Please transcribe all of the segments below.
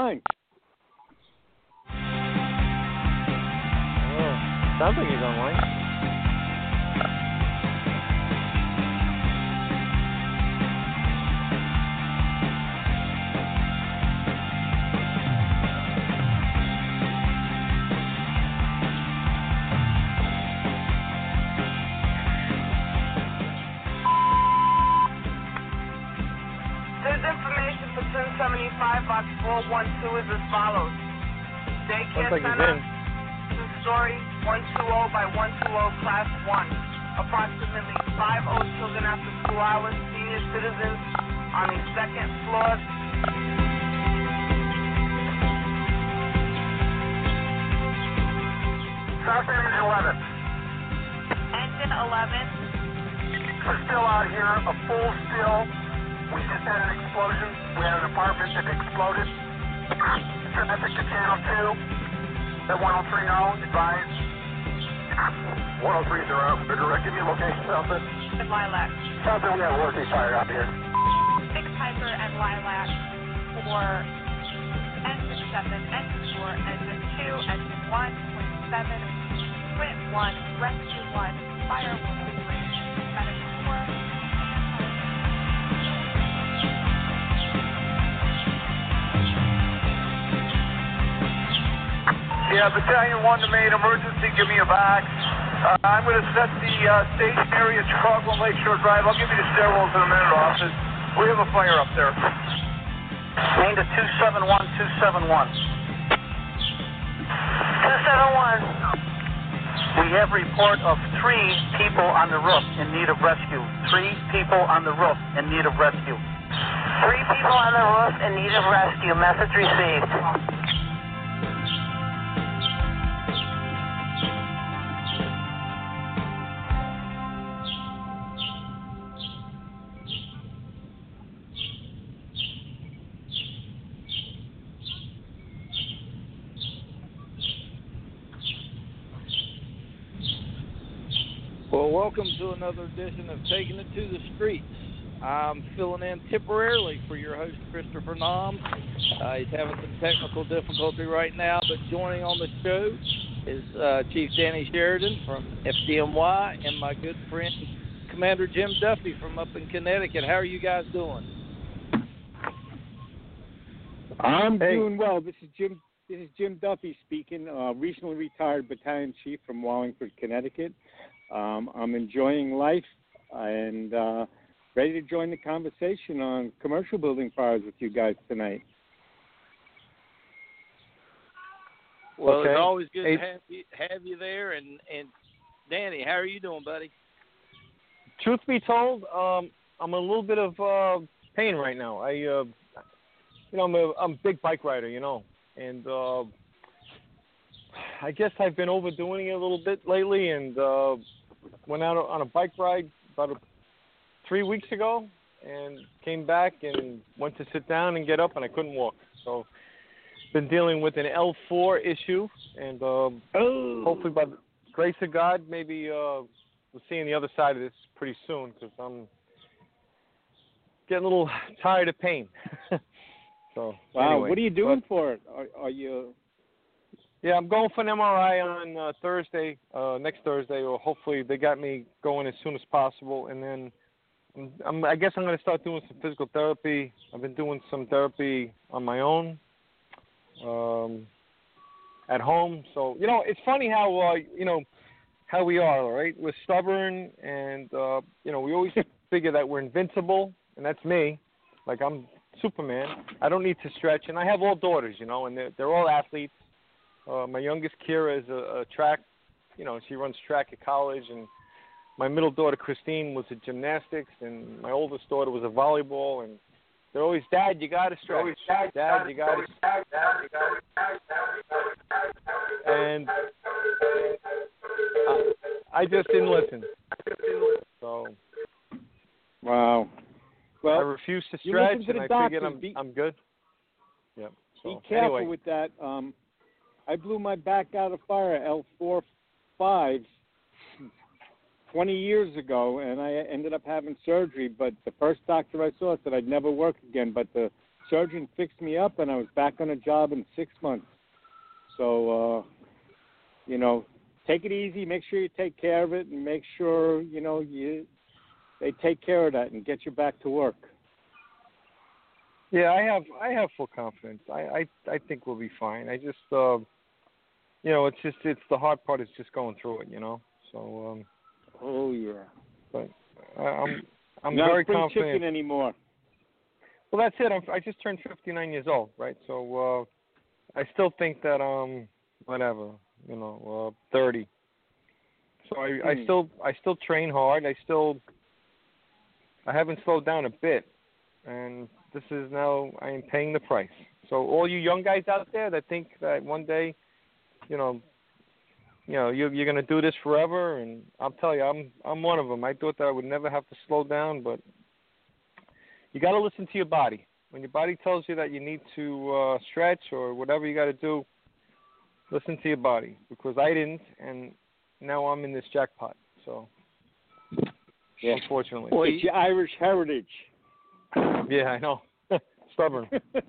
online. Oh, sounds like he's online. Information for 1075 box 412 is as follows. Daycare Sounds like he's Center, in. two-story, 120 by 120, class 1. Approximately 5 old children after school hours, senior citizens on the second floor. South Engine 11. Engine 11. We're still out here, a full still. We just had an explosion. We had an apartment that exploded. Traffic to Channel 2. At 1030, advised. 1030, give me a location, Southern. And Lilac. Southern, we have a working fire out here. 6 Piper and Lilac for engine 7, engine 4, engine 2, engine 1, point 7, sprint 1, rescue 1, fire 1, medic 4. Yeah, Battalion 1 to main emergency, give me a box. I'm going to set the station area, Chicago Lakeshore Drive. I'll give you the stairwells in a minute, officer. We have a fire up there. Main to 271, 271. 271. We have report of 3 people on the roof in need of rescue. 3 people on the roof in need of rescue. 3 people on the roof in need of rescue. Message received. Well, welcome to another edition of Taking It to the Streets. I'm filling in temporarily for your host, Christopher Nahm. He's having some technical difficulty right now, but joining on the show is Chief Danny Sheridan from FDNY and my good friend, Commander Jim Duffy from up in Connecticut. How are you guys doing? I'm doing well. This is Jim Duffy speaking, recently retired battalion chief from Wallingford, Connecticut. I'm enjoying life and ready to join the conversation on commercial building fires with you guys tonight. Well, Okay. It's always good to have you there. And Danny, how are you doing, buddy? Truth be told, I'm in a little bit of pain right now. I'm a big bike rider, and I guess I've been overdoing it a little bit lately, and went out on a bike ride about 3 weeks ago, and came back and went to sit down and get up, and I couldn't walk. So, been dealing with an L4 issue, and hopefully by the grace of God, maybe we'll see on the other side of this pretty soon, because I'm getting a little tired of pain. So, wow, anyway, what are you doing for it? Are you... Yeah, I'm going for an MRI on Thursday, next Thursday, or hopefully they got me going as soon as possible. And then I guess I'm going to start doing some physical therapy. I've been doing some therapy on my own at home. So, it's funny how, how we are, all right? We're stubborn, and, we always figure that we're invincible, and that's me. Like, I'm Superman. I don't need to stretch. And I have all daughters, and they're all athletes. My youngest, Kira, is a track, she runs track at college, and my middle daughter, Christine, was at gymnastics, and my oldest daughter was a volleyball, and they're always, Dad, you got to stretch. Dad, you got to stretch. And I just didn't listen. So, wow. Well, I refuse to stretch, and I figured I'm good. Yep. So, be careful anyway. with that. I blew my back out of fire at L4-5 20 years ago, and I ended up having surgery. But the first doctor I saw said I'd never work again. But the surgeon fixed me up, and I was back on a job in 6 months. So, take it easy. Make sure you take care of it, and make sure, they take care of that and get you back to work. Yeah, I have full confidence. I think we'll be fine. I just it's the hard part is just going through it, So oh yeah. But I'm not very spring confident. chicken anymore. Well, that's it. I just turned 59 years old, right? So I still think that 30. So I still train hard. I haven't slowed down a bit, and this is now I am paying the price. So all you young guys out there that think that one day, you're going to do this forever, and I'll tell you, I'm one of them. I thought that I would never have to slow down, but you got to listen to your body. When your body tells you that you need to stretch or whatever you got to do, listen to your body, because I didn't, and now I'm in this jackpot. So, yeah. Unfortunately. Well, it's your Irish heritage. Yeah, I know. Stubborn.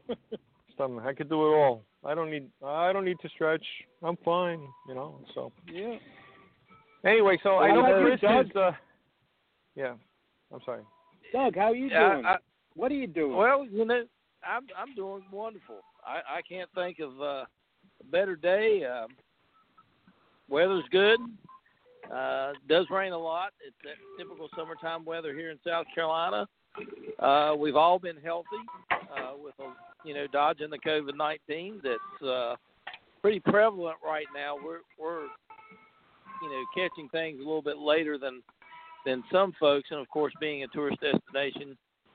I could do it all. I don't need to stretch. I'm fine, So. Yeah. Anyway, so I know Chris is. Yeah, I'm sorry. Doug, how are you doing? What are you doing? Well, I'm doing wonderful. I can't think of a better day. Weather's good. Does rain a lot. It's that typical summertime weather here in South Carolina. We've all been healthy with dodging the COVID-19 that's pretty prevalent right now. We're catching things a little bit later than some folks, and of course, being a tourist destination,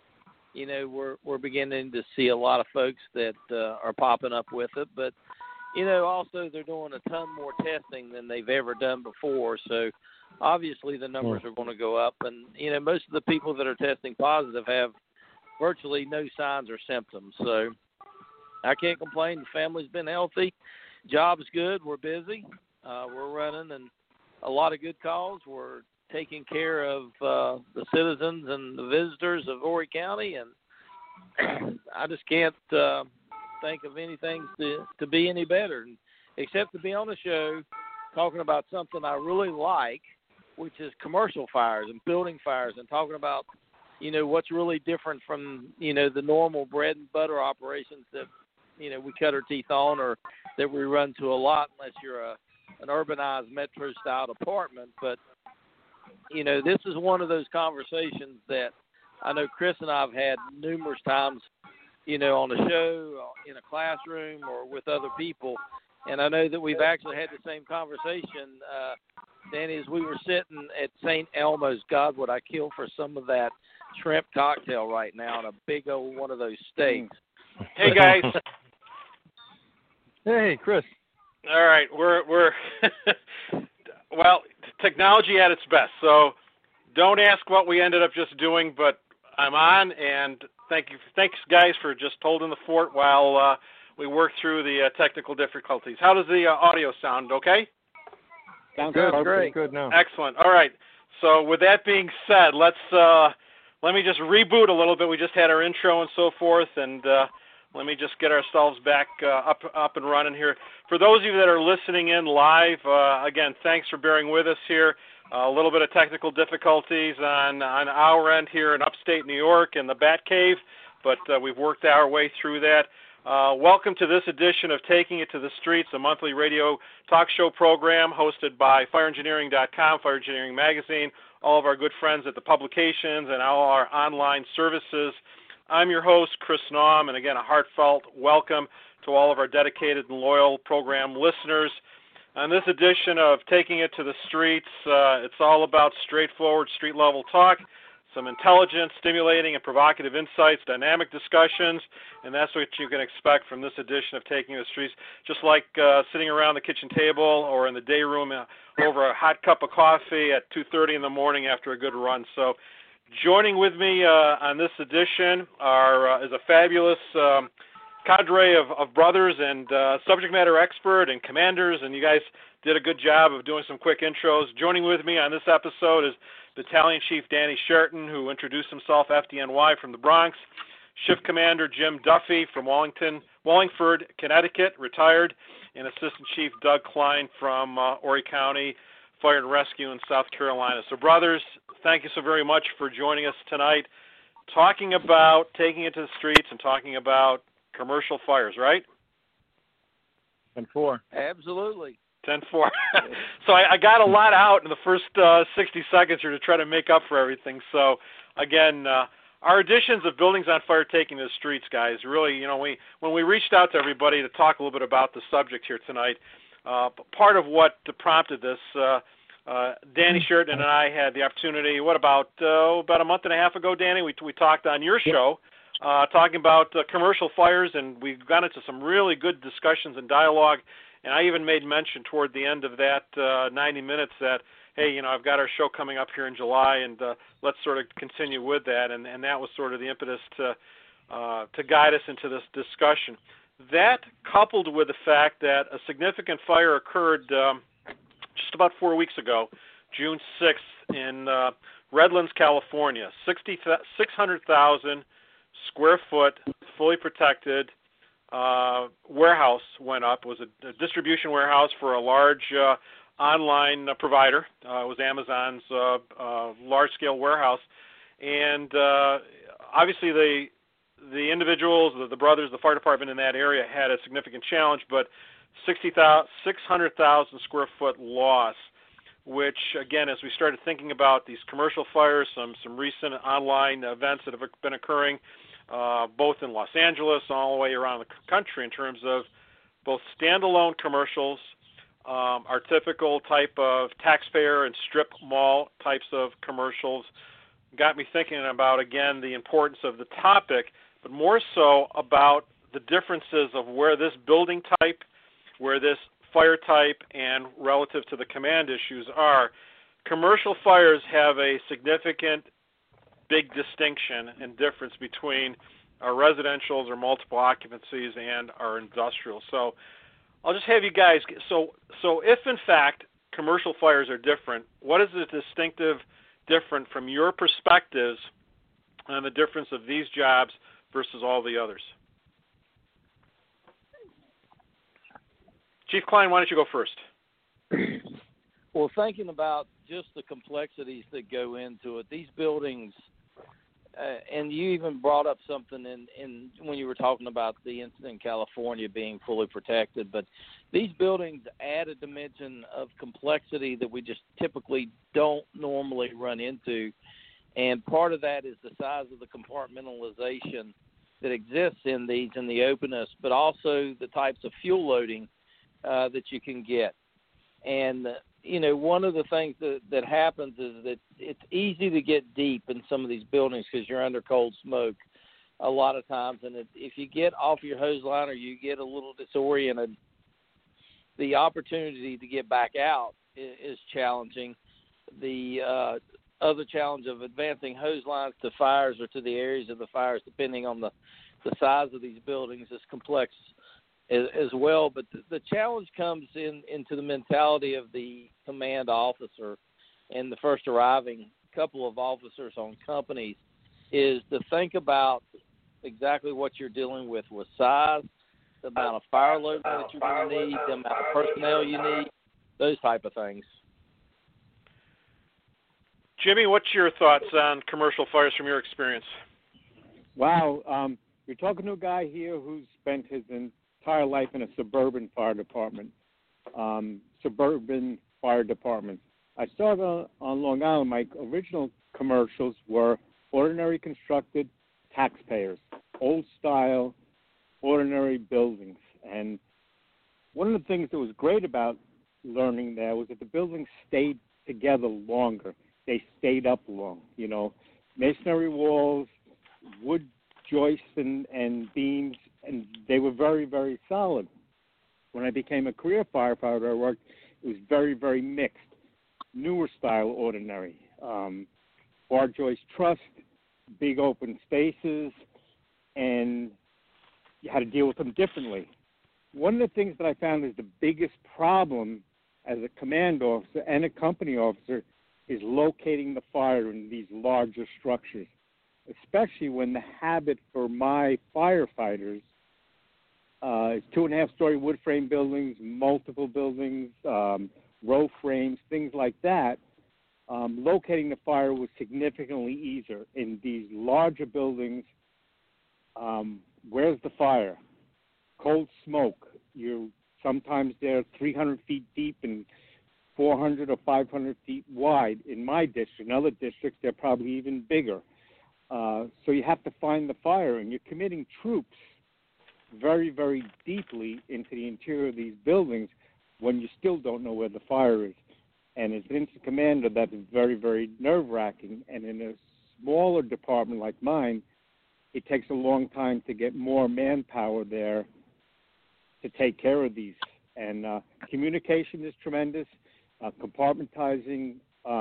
we're beginning to see a lot of folks that are popping up with it. But also they're doing a ton more testing than they've ever done before. So obviously the numbers are going to go up. And, most of the people that are testing positive have virtually no signs or symptoms. So I can't complain. The family's been healthy. Job's good. We're busy. We're running and a lot of good calls. We're taking care of the citizens and the visitors of Horry County. And I just can't think of anything to be any better, except to be on the show talking about something I really like, which is commercial fires and building fires, and talking about what's really different from the normal bread and butter operations that we cut our teeth on or that we run to a lot unless you're an urbanized metro style apartment. But this is one of those conversations that I know Chris and I have had numerous times on the show, in a classroom, or with other people. And I know that we've actually had the same conversation, Danny, as we were sitting at St. Elmo's. God, would I kill for some of that shrimp cocktail right now and a big old one of those steaks. Hey, guys. Hey, Chris. All right, we're well, technology at its best. So don't ask what we ended up just doing, but I'm on, and thanks guys for just holding the fort while we work through the technical difficulties. How does the audio sound? Okay? Sounds good. great. Good now. Excellent. All right. So with that being said, let me just reboot a little bit. We just had our intro and so forth, and let me just get ourselves back up and running here. For those of you that are listening in live, again, thanks for bearing with us here. A little bit of technical difficulties on our end here in upstate New York in the Bat Cave, but we've worked our way through that. Welcome to this edition of Taking It to the Streets, a monthly radio talk show program hosted by FireEngineering.com, Fire Engineering Magazine, all of our good friends at the publications, and all our online services. I'm your host, Chris Naum, and again, a heartfelt welcome to all of our dedicated and loyal program listeners. On this edition of Taking It to the Streets, it's all about straightforward street-level talk, some intelligent, stimulating, and provocative insights, dynamic discussions, and that's what you can expect from this edition of Taking It to the Streets, just like sitting around the kitchen table or in the day room over a hot cup of coffee at 2:30 in the morning after a good run. So joining with me on this edition is a fabulous cadre of brothers and subject matter expert and commanders, and you guys did a good job of doing some quick intros. Joining with me on this episode is Battalion Chief Danny Sherton, who introduced himself, FDNY, from the Bronx. Shift Commander Jim Duffy from Wallingford, Connecticut, retired, and Assistant Chief Doug Klein from Horry County Fire and Rescue in South Carolina. So, brothers, thank you so very much for joining us tonight, talking about taking it to the streets and talking about commercial fires, right? 10-4. Absolutely. 10-4. So I got a lot out in the first 60 seconds here to try to make up for everything. So, again, our editions of Buildings on Fire Taking to the Streets, guys, really, when we reached out to everybody to talk a little bit about the subject here tonight, part of what prompted this, Danny Sheridan and I had the opportunity, about a month and a half ago, Danny, we talked on your show, talking about commercial fires, and we got into some really good discussions and dialogue. And I even made mention toward the end of that 90 minutes that, hey, I've got our show coming up here in July, and let's sort of continue with that. And that was sort of the impetus to guide us into this discussion. That, coupled with the fact that a significant fire occurred just about 4 weeks ago, June 6th, in Redlands, California, 600,000 square foot, fully protected warehouse went up. It was a distribution warehouse for a large online provider. It was Amazon's large-scale warehouse. And obviously the individuals, the brothers, the fire department in that area had a significant challenge, but 600,000 square foot loss, which, again, as we started thinking about these commercial fires, some recent online events that have been occurring, both in Los Angeles, all the way around the country, in terms of both standalone commercials, our typical type of taxpayer and strip mall types of commercials, got me thinking about, again, the importance of the topic, but more so about the differences of where this building type, where this fire type, and relative to the command issues are. Commercial fires have a significant big distinction and difference between our residentials or multiple occupancies and our industrial. So I'll just have you guys, so if in fact commercial fires are different, what is the distinctive different from your perspectives on the difference of these jobs versus all the others? Chief Klein, why don't you go first? Well, thinking about just the complexities that go into it, these buildings, and you even brought up something in when you were talking about the incident in California being fully protected, but these buildings add a dimension of complexity that we just typically don't normally run into, and part of that is the size of the compartmentalization that exists in these and the openness, but also the types of fuel loading that you can get. And one of the things that happens is that it's easy to get deep in some of these buildings because you're under cold smoke a lot of times. And if you get off your hose line or you get a little disoriented, the opportunity to get back out is challenging. The other challenge of advancing hose lines to fires or to the areas of the fires, depending on the size of these buildings, is complex as well. But the challenge comes into the mentality of the command officer and the first arriving couple of officers on companies is to think about exactly what you're dealing with size, the amount of fire load that you're going to need, the amount of personnel you need, those type of things. Jimmy, what's your thoughts on commercial fires from your experience? Wow, you're talking to a guy here who's spent his entire life in a suburban fire department. I started on Long Island. My original commercials were ordinary constructed taxpayers, old style, ordinary buildings. And one of the things that was great about learning there was that the buildings stayed together longer. They stayed up long, masonry walls, wood joists and beams, and they were very, very solid. When I became a career firefighter, it was very, very mixed. Newer style ordinary, bar joist truss, big open spaces, and you had to deal with them differently. One of the things that I found is the biggest problem as a command officer and a company officer is locating the fire in these larger structures. especially when the habit for my firefighters is 2.5-story wood frame buildings, multiple buildings, row frames, things like that. Locating the fire was significantly easier. In these larger buildings, where's the fire? Cold smoke. You're sometimes they're 300 feet deep and 400 or 500 feet wide. In my district, in other districts, they're probably even bigger. So you have to find the fire, and you're committing troops very, very deeply into the interior of these buildings when you still don't know where the fire is. And as an incident commander, that's very, very nerve-wracking. And in a smaller department like mine, it takes a long time to get more manpower there to take care of these. And communication is tremendous. Compartmentizing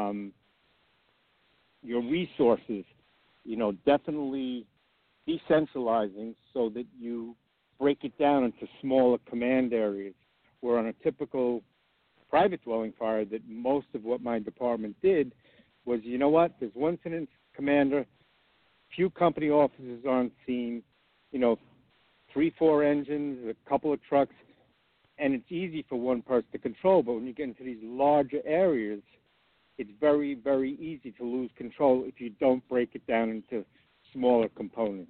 your resources, definitely decentralizing so that you break it down into smaller command areas, where on a typical private dwelling fire that most of what my department did was, there's one incident commander, few company officers on scene, 3-4 engines, a couple of trucks, and it's easy for one person to control. But when you get into these larger areas, it's very, very easy to lose control if you don't break it down into smaller components.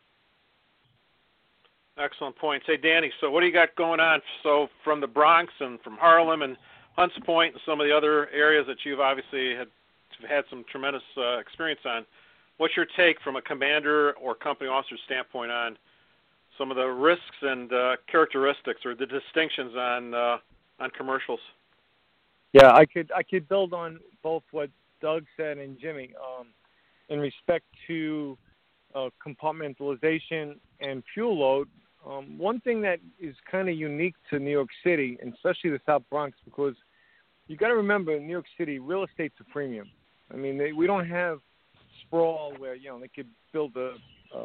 Excellent points. Hey, Danny, so what do you got going on? So from the Bronx and from Harlem and Hunts Point and some of the other areas that you've obviously had some tremendous experience on, what's your take from a commander or company officer standpoint on some of the risks and characteristics or the distinctions on commercials? Yeah, I could build on both what Doug said and Jimmy in respect to compartmentalization and fuel load. One thing that is kind of unique to New York City, and especially the South Bronx, because you got to remember in New York City, real estate's a premium. I mean, we don't have sprawl where they could build a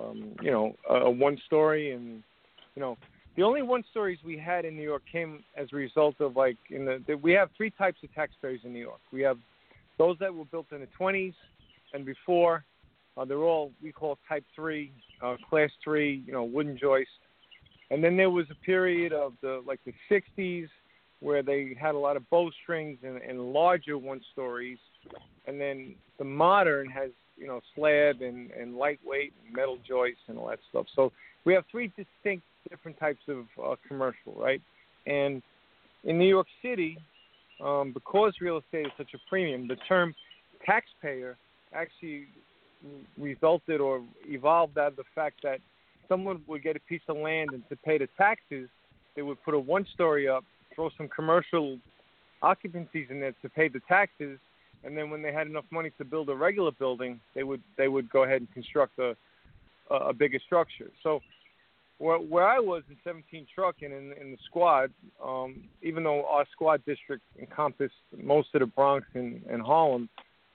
one-story, and the only one-stories we had in New York came as a result of we have three types of taxpayers in New York. We have those that were built in the 20s and before. They're all we call Type 3, Class 3, wooden joist. And then there was a period of the 60s where they had a lot of bowstrings and larger one-stories. And then the modern has, slab and lightweight and metal joists and all that stuff. So we have three distinct different types of commercial, right? And in New York City, because real estate is such a premium, the term taxpayer actually resulted or evolved out of the fact that someone would get a piece of land, and to pay the taxes, they would put a one-story up, throw some commercial occupancies in there to pay the taxes, and then when they had enough money to build a regular building, they would go ahead and construct a bigger structure. So where I was in 17 Truck and in the squad, even though our squad district encompassed most of the Bronx and Harlem,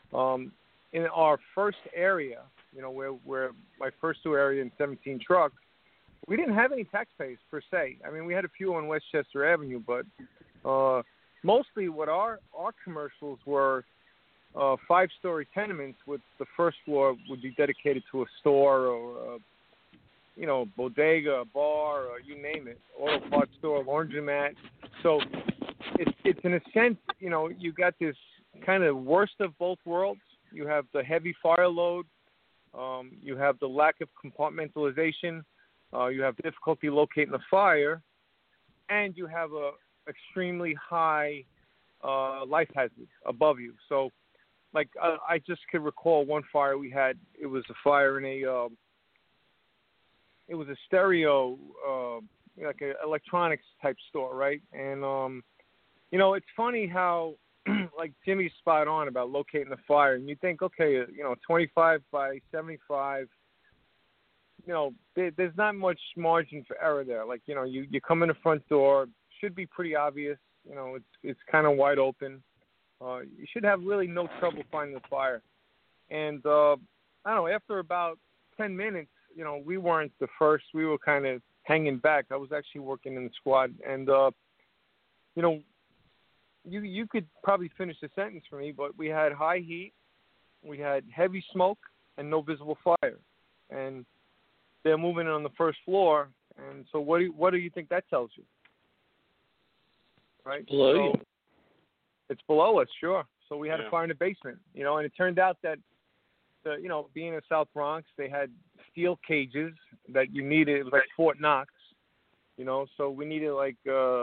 in our first area, where my first two area in 17 Truck, we didn't have any taxpayers per se. I mean, we had a few on Westchester Avenue, but mostly what our commercials were 5-story tenements with the first floor would be dedicated to a store or bodega, a bar, or you name it, auto parts store, laundromat. So it's in a sense, you got this kind of worst of both worlds. You have the heavy fire load. You have the lack of compartmentalization. You have difficulty locating the fire. And you have a extremely high life hazard above you. So, I just could recall one fire we had. It was a fire in it was a stereo, like an electronics type store, right? And, it's funny how, Jimmy's spot on about locating the fire. And you think, okay, 25 by 75, there's not much margin for error there. You come in the front door, should be pretty obvious. It's kind of wide open. You should have really no trouble finding the fire. And, I don't know, after about 10 minutes, we weren't the first. We were kind of hanging back. I was actually working in the squad. And, you could probably finish the sentence for me, but we had high heat. We had heavy smoke. and no visible fire. And they're moving in on the first floor. And so what do you think that tells you? Right? Below you. It's below us, sure. So we had Yeah. a fire in the basement, and it turned out that, being in South Bronx, they had steel cages that you needed. It was like Fort Knox, so we needed like,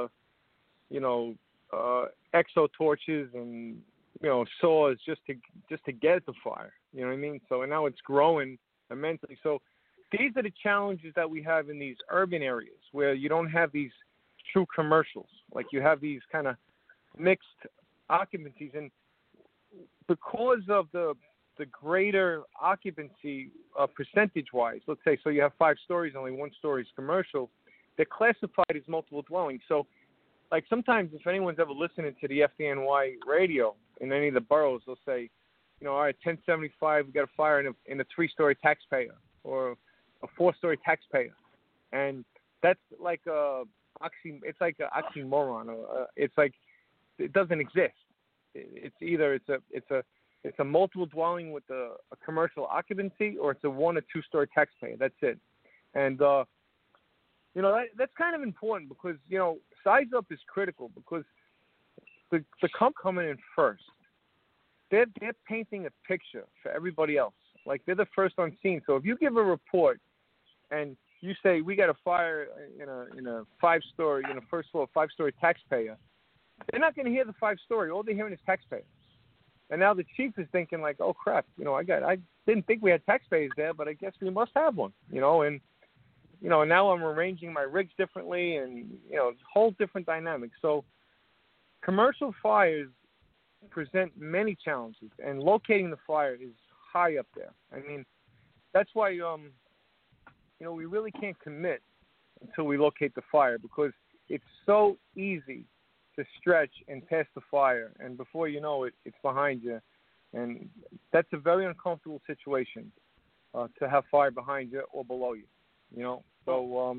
exo torches and, saws just to get at the fire. You know what I mean? So now it's growing immensely. So these are the challenges that we have in these urban areas where you don't have these true commercials. Like you have these kind of mixed occupancies, and because of the greater occupancy percentage-wise, let's say, so you have 5 stories, only 1 story is commercial, they're classified as multiple dwellings. So, like sometimes if anyone's ever listening to the FDNY radio in any of the boroughs, they'll say, all right, 1075, we got a fire in a 3-story taxpayer or a 4-story taxpayer, and that's like it's like an oxymoron. It's like it doesn't exist. It's either it's a multiple dwelling with a commercial occupancy, or it's a 1 or 2-story taxpayer. That's it. And that's kind of important because size up is critical because the company coming in first. They're painting a picture for everybody else. Like they're the first on scene. So if you give a report and you say we got a fire in a 5-story, first floor 5-story taxpayer, they're not going to hear the 5-story. All they're hearing is taxpayer. And now the chief is thinking like, oh crap, I didn't think we had taxpayers there, but I guess we must have one, and now I'm arranging my rigs differently, and whole different dynamics. So commercial fires present many challenges, and locating the fire is high up there. I mean, that's why we really can't commit until we locate the fire, because it's so easy to stretch and pass the fire, and before you know it, it's behind you, and that's a very uncomfortable situation to have fire behind you or below you. So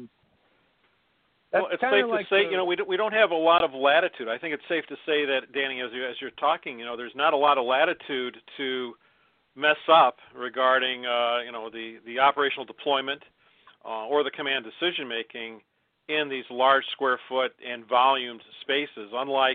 that's it's safe to say, we don't have a lot of latitude. I think it's safe to say that, Danny, as you're talking, there's not a lot of latitude to mess up regarding, the operational deployment or the command decision making in these large square foot and volumed spaces. Unlike,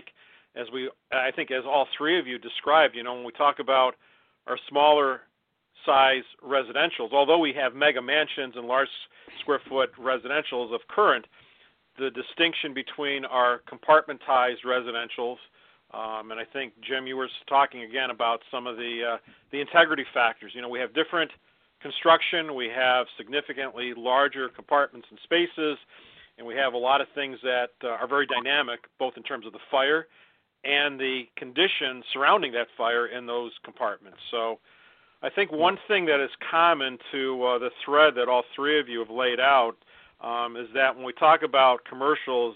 I think as all 3 of you described, when we talk about our smaller size residentials, although we have mega mansions and large square foot residentials of current, the distinction between our compartmentized residentials, and I think, Jim, you were talking again about some of the integrity factors. We have different construction, we have significantly larger compartments and spaces, and we have a lot of things that are very dynamic, both in terms of the fire and the conditions surrounding that fire in those compartments. So I think one thing that is common to the thread that all 3 of you have laid out is that when we talk about commercials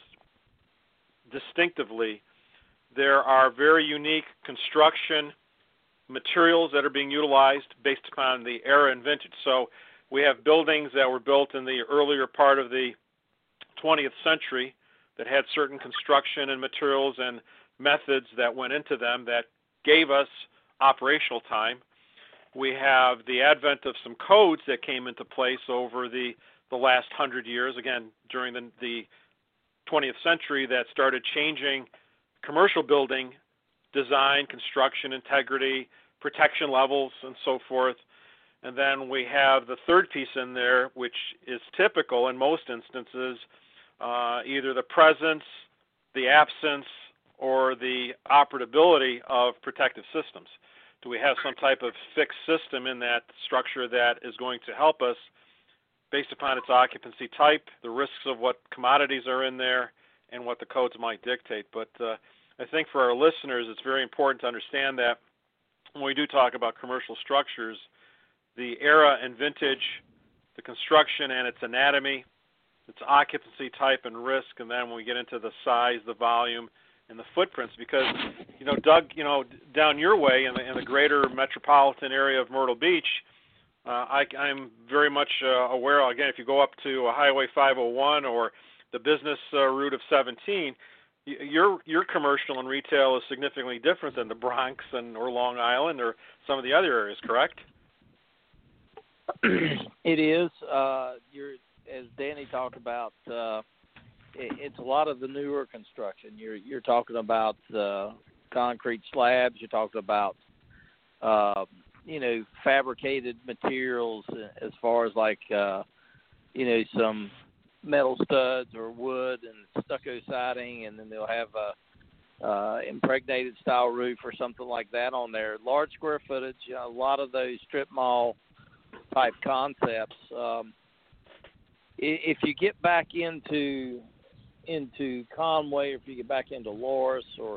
distinctively, there are very unique construction materials that are being utilized based upon the era and vintage. So we have buildings that were built in the earlier part of the 20th century that had certain construction and materials and methods that went into them that gave us operational time. We have the advent of some codes that came into place over the last 100 years, again, during the 20th century, that started changing commercial building design, construction, integrity, protection levels, and so forth. And then we have the third piece in there, which is typical in most instances, either the presence, the absence, or the operability of protective systems. Do we have some type of fixed system in that structure that is going to help us based upon its occupancy type, the risks of what commodities are in there, and what the codes might dictate? But I think for our listeners, it's very important to understand that when we do talk about commercial structures, the era and vintage, the construction and its anatomy, its occupancy type and risk, and then when we get into the size, the volume, and the footprints, because, Doug, down your way in the greater metropolitan area of Myrtle Beach, I'm very much aware, again, if you go up to Highway 501 or the business route of 17, your commercial and retail is significantly different than the Bronx or Long Island or some of the other areas, correct? It is. As Danny talked about, it's a lot of the newer construction. You're talking about concrete slabs. You're talking about fabricated materials as far as like some metal studs or wood and stucco siding, and then they'll have a impregnated style roof or something like that on there. Large square footage. A lot of those strip mall type concepts. If you get back into Conway, or if you get back into Loris, or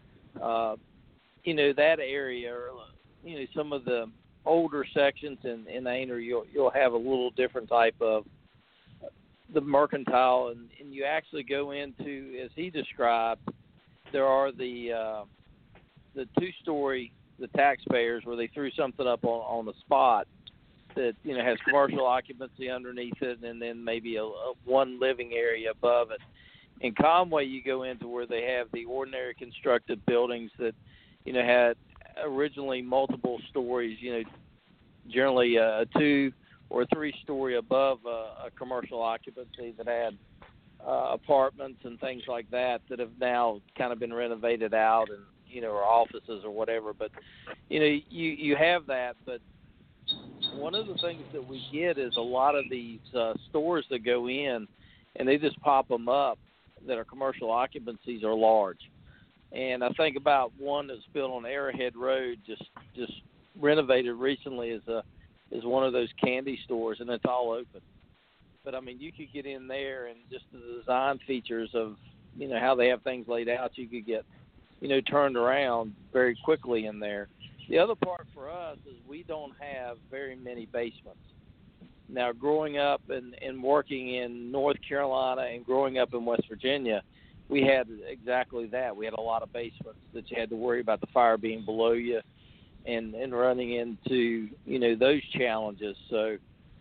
that area, or some of the older sections in Aynor, you'll have a little different type of the mercantile, and you actually go into, as he described, there are the 2-story, the taxpayers, where they threw something up on the spot that has commercial occupancy underneath it, and then maybe a one living area above it. In Conway, you go into where they have the ordinary constructed buildings that had originally multiple stories, generally a 2 or 3-story above a commercial occupancy that had apartments and things like that have now kind of been renovated out, and or offices or whatever. But you have that. But one of the things that we get is a lot of these stores that go in, and they just pop them up, that are commercial occupancies are large. And I think about one that's built on Arrowhead Road, just renovated recently, is one of those candy stores, and it's all open. But I mean, you could get in there, and just the design features of how they have things laid out, you could get turned around very quickly in there. The other part for us is we don't have very many basements. Now, growing up and working in North Carolina and growing up in West Virginia, we had exactly that. We had a lot of basements that you had to worry about the fire being below you and running into, those challenges. So,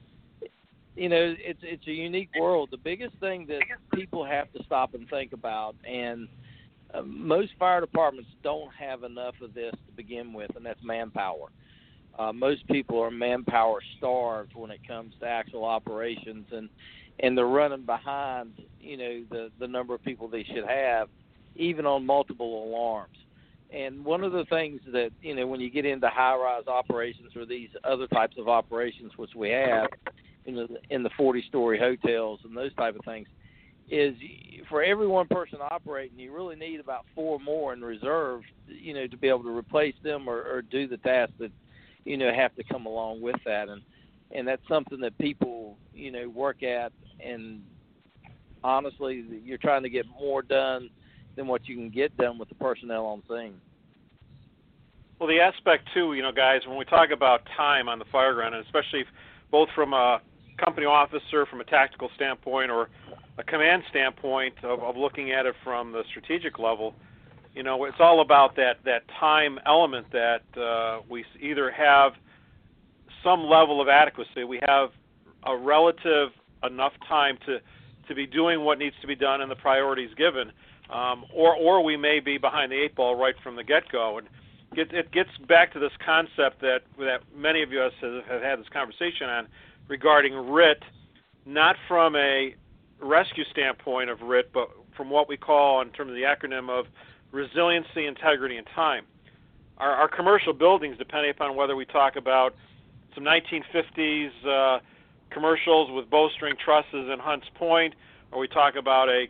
it's a unique world. The biggest thing that people have to stop and think about, and most fire departments don't have enough of this to begin with, and that's manpower. Most people are manpower starved when it comes to actual operations, and they're running behind, the number of people they should have, even on multiple alarms. And one of the things that, when you get into high-rise operations or these other types of operations, which we have in the 40-story hotels and those type of things, is for every one person operating, you really need about 4 more in reserve, to be able to replace them or do the tasks that, have to come along with that. And that's something that people, work at, and honestly, you're trying to get more done than what you can get done with the personnel on scene. Well, the aspect, too, guys, when we talk about time on the fire ground, and especially both from a company officer, from a tactical standpoint, or a command standpoint of looking at it from the strategic level, it's all about that time element that we either have some level of adequacy. We have a relative enough time to be doing what needs to be done and the priorities given, or we may be behind the 8 ball right from the get-go. And it gets back to this concept that many of us have had this conversation on regarding RIT, not from a rescue standpoint of RIT, but from what we call, in terms of the acronym, of resiliency, integrity, and time. Our commercial buildings, depending upon whether we talk about some 1950s commercials with bowstring trusses in Hunts Point, or we talk about a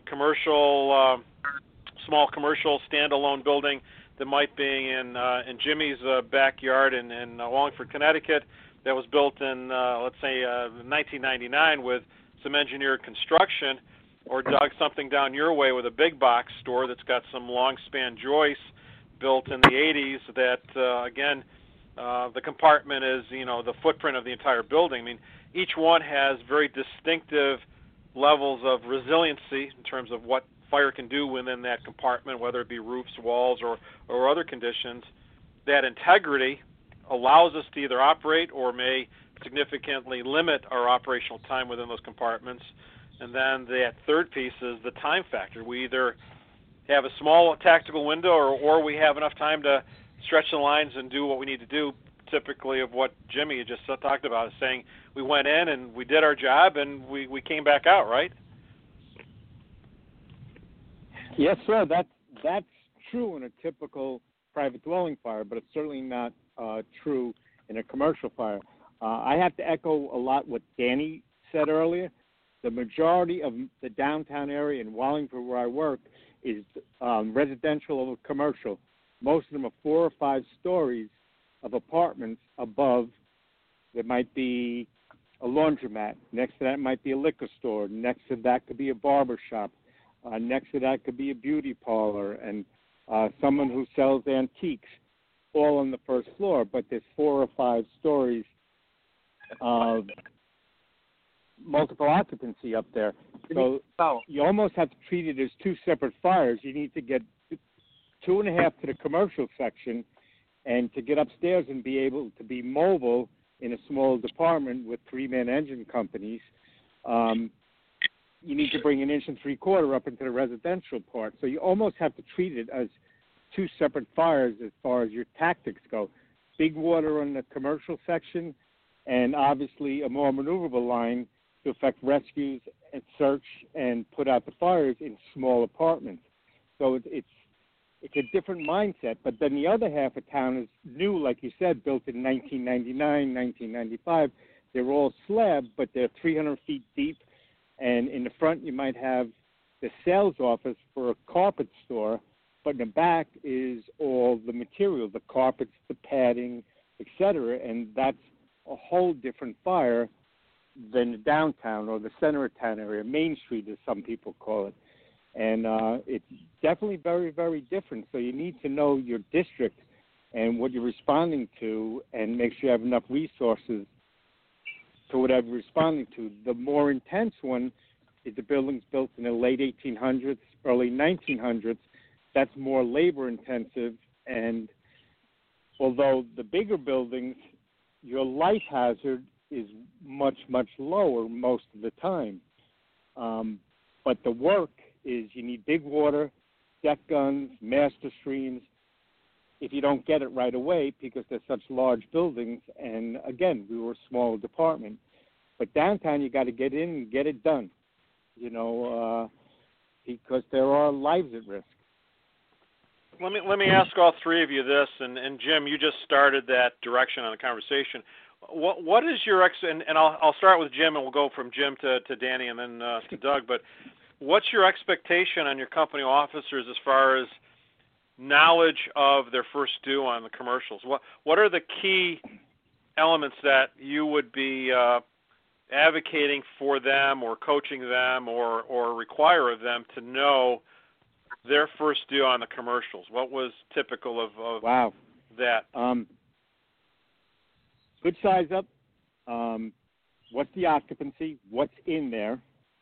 small commercial standalone building that might be in Jimmy's backyard in Wallingford, Connecticut, that was built in, let's say, 1999 with some engineered construction, or dug something down your way with a big box store that's got some long span joists built in the 80s that, again, the compartment is, the footprint of the entire building. I mean, each one has very distinctive levels of resiliency in terms of what fire can do within that compartment, whether it be roofs, walls, or other conditions. That integrity allows us to either operate or may significantly limit our operational time within those compartments. And then that third piece is the time factor. We either have a small tactical window or we have enough time to stretch the lines and do what we need to do typically of what Jimmy just talked about, saying we went in and we did our job and we came back out, right? Yes, sir. That's true in a typical private dwelling fire, but it's certainly not true in a commercial fire. I have to echo a lot what Danny said earlier. The majority of the downtown area in Wallingford, where I work, is residential over commercial. Most of them are 4 or 5 stories of apartments above. There might be a laundromat. Next to that might be a liquor store. Next to that could be a barber shop. Next to that could be a beauty parlor and someone who sells antiques, all on the first floor. But there's 4 or 5 stories of multiple occupancy up there. So you almost have to treat it as 2 separate fires. You need to get 2.5 to the commercial section, and to get upstairs and be able to be mobile in a small department with 3-man engine companies, you need to bring 1 3/4 inches up into the residential part. So you almost have to treat it as 2 separate fires as far as your tactics go. Big water on the commercial section, and obviously a more maneuverable line to effect rescues and search and put out the fires in small apartments. So it's a different mindset. But then the other half of town is new, like you said, built in 1999, 1995. They're all slab, but they're 300 feet deep. And in the front, you might have the sales office for a carpet store, but in the back is all the material, the carpets, the padding, etc. And that's a whole different fire than the downtown or the center of town area, Main Street, as some people call it. And it's definitely very, very different. So you need to know your district and what you're responding to, and make sure you have enough resources to whatever you're responding to. The more intense one is the buildings built in the late 1800s, early 1900s. That's more labor intensive, and although the bigger buildings, your life hazard is much, much lower most of the time. But the work is you need big water, deck guns, master streams, if you don't get it right away because they're such large buildings. And again, we were a small department. But downtown, you got to get in and get it done, because there are lives at risk. Let me ask all 3 of you this, and Jim, you just started that direction on the conversation. What is your and I'll start with Jim, and we'll go from Jim to Danny and then to Doug. But what's your expectation on your company officers as far as knowledge of their first due on the commercials? What are the key elements that you would be advocating for them or coaching them or require of them to know their first due on the commercials? What was typical of wow. that? Good size up. What's the occupancy? What's in there?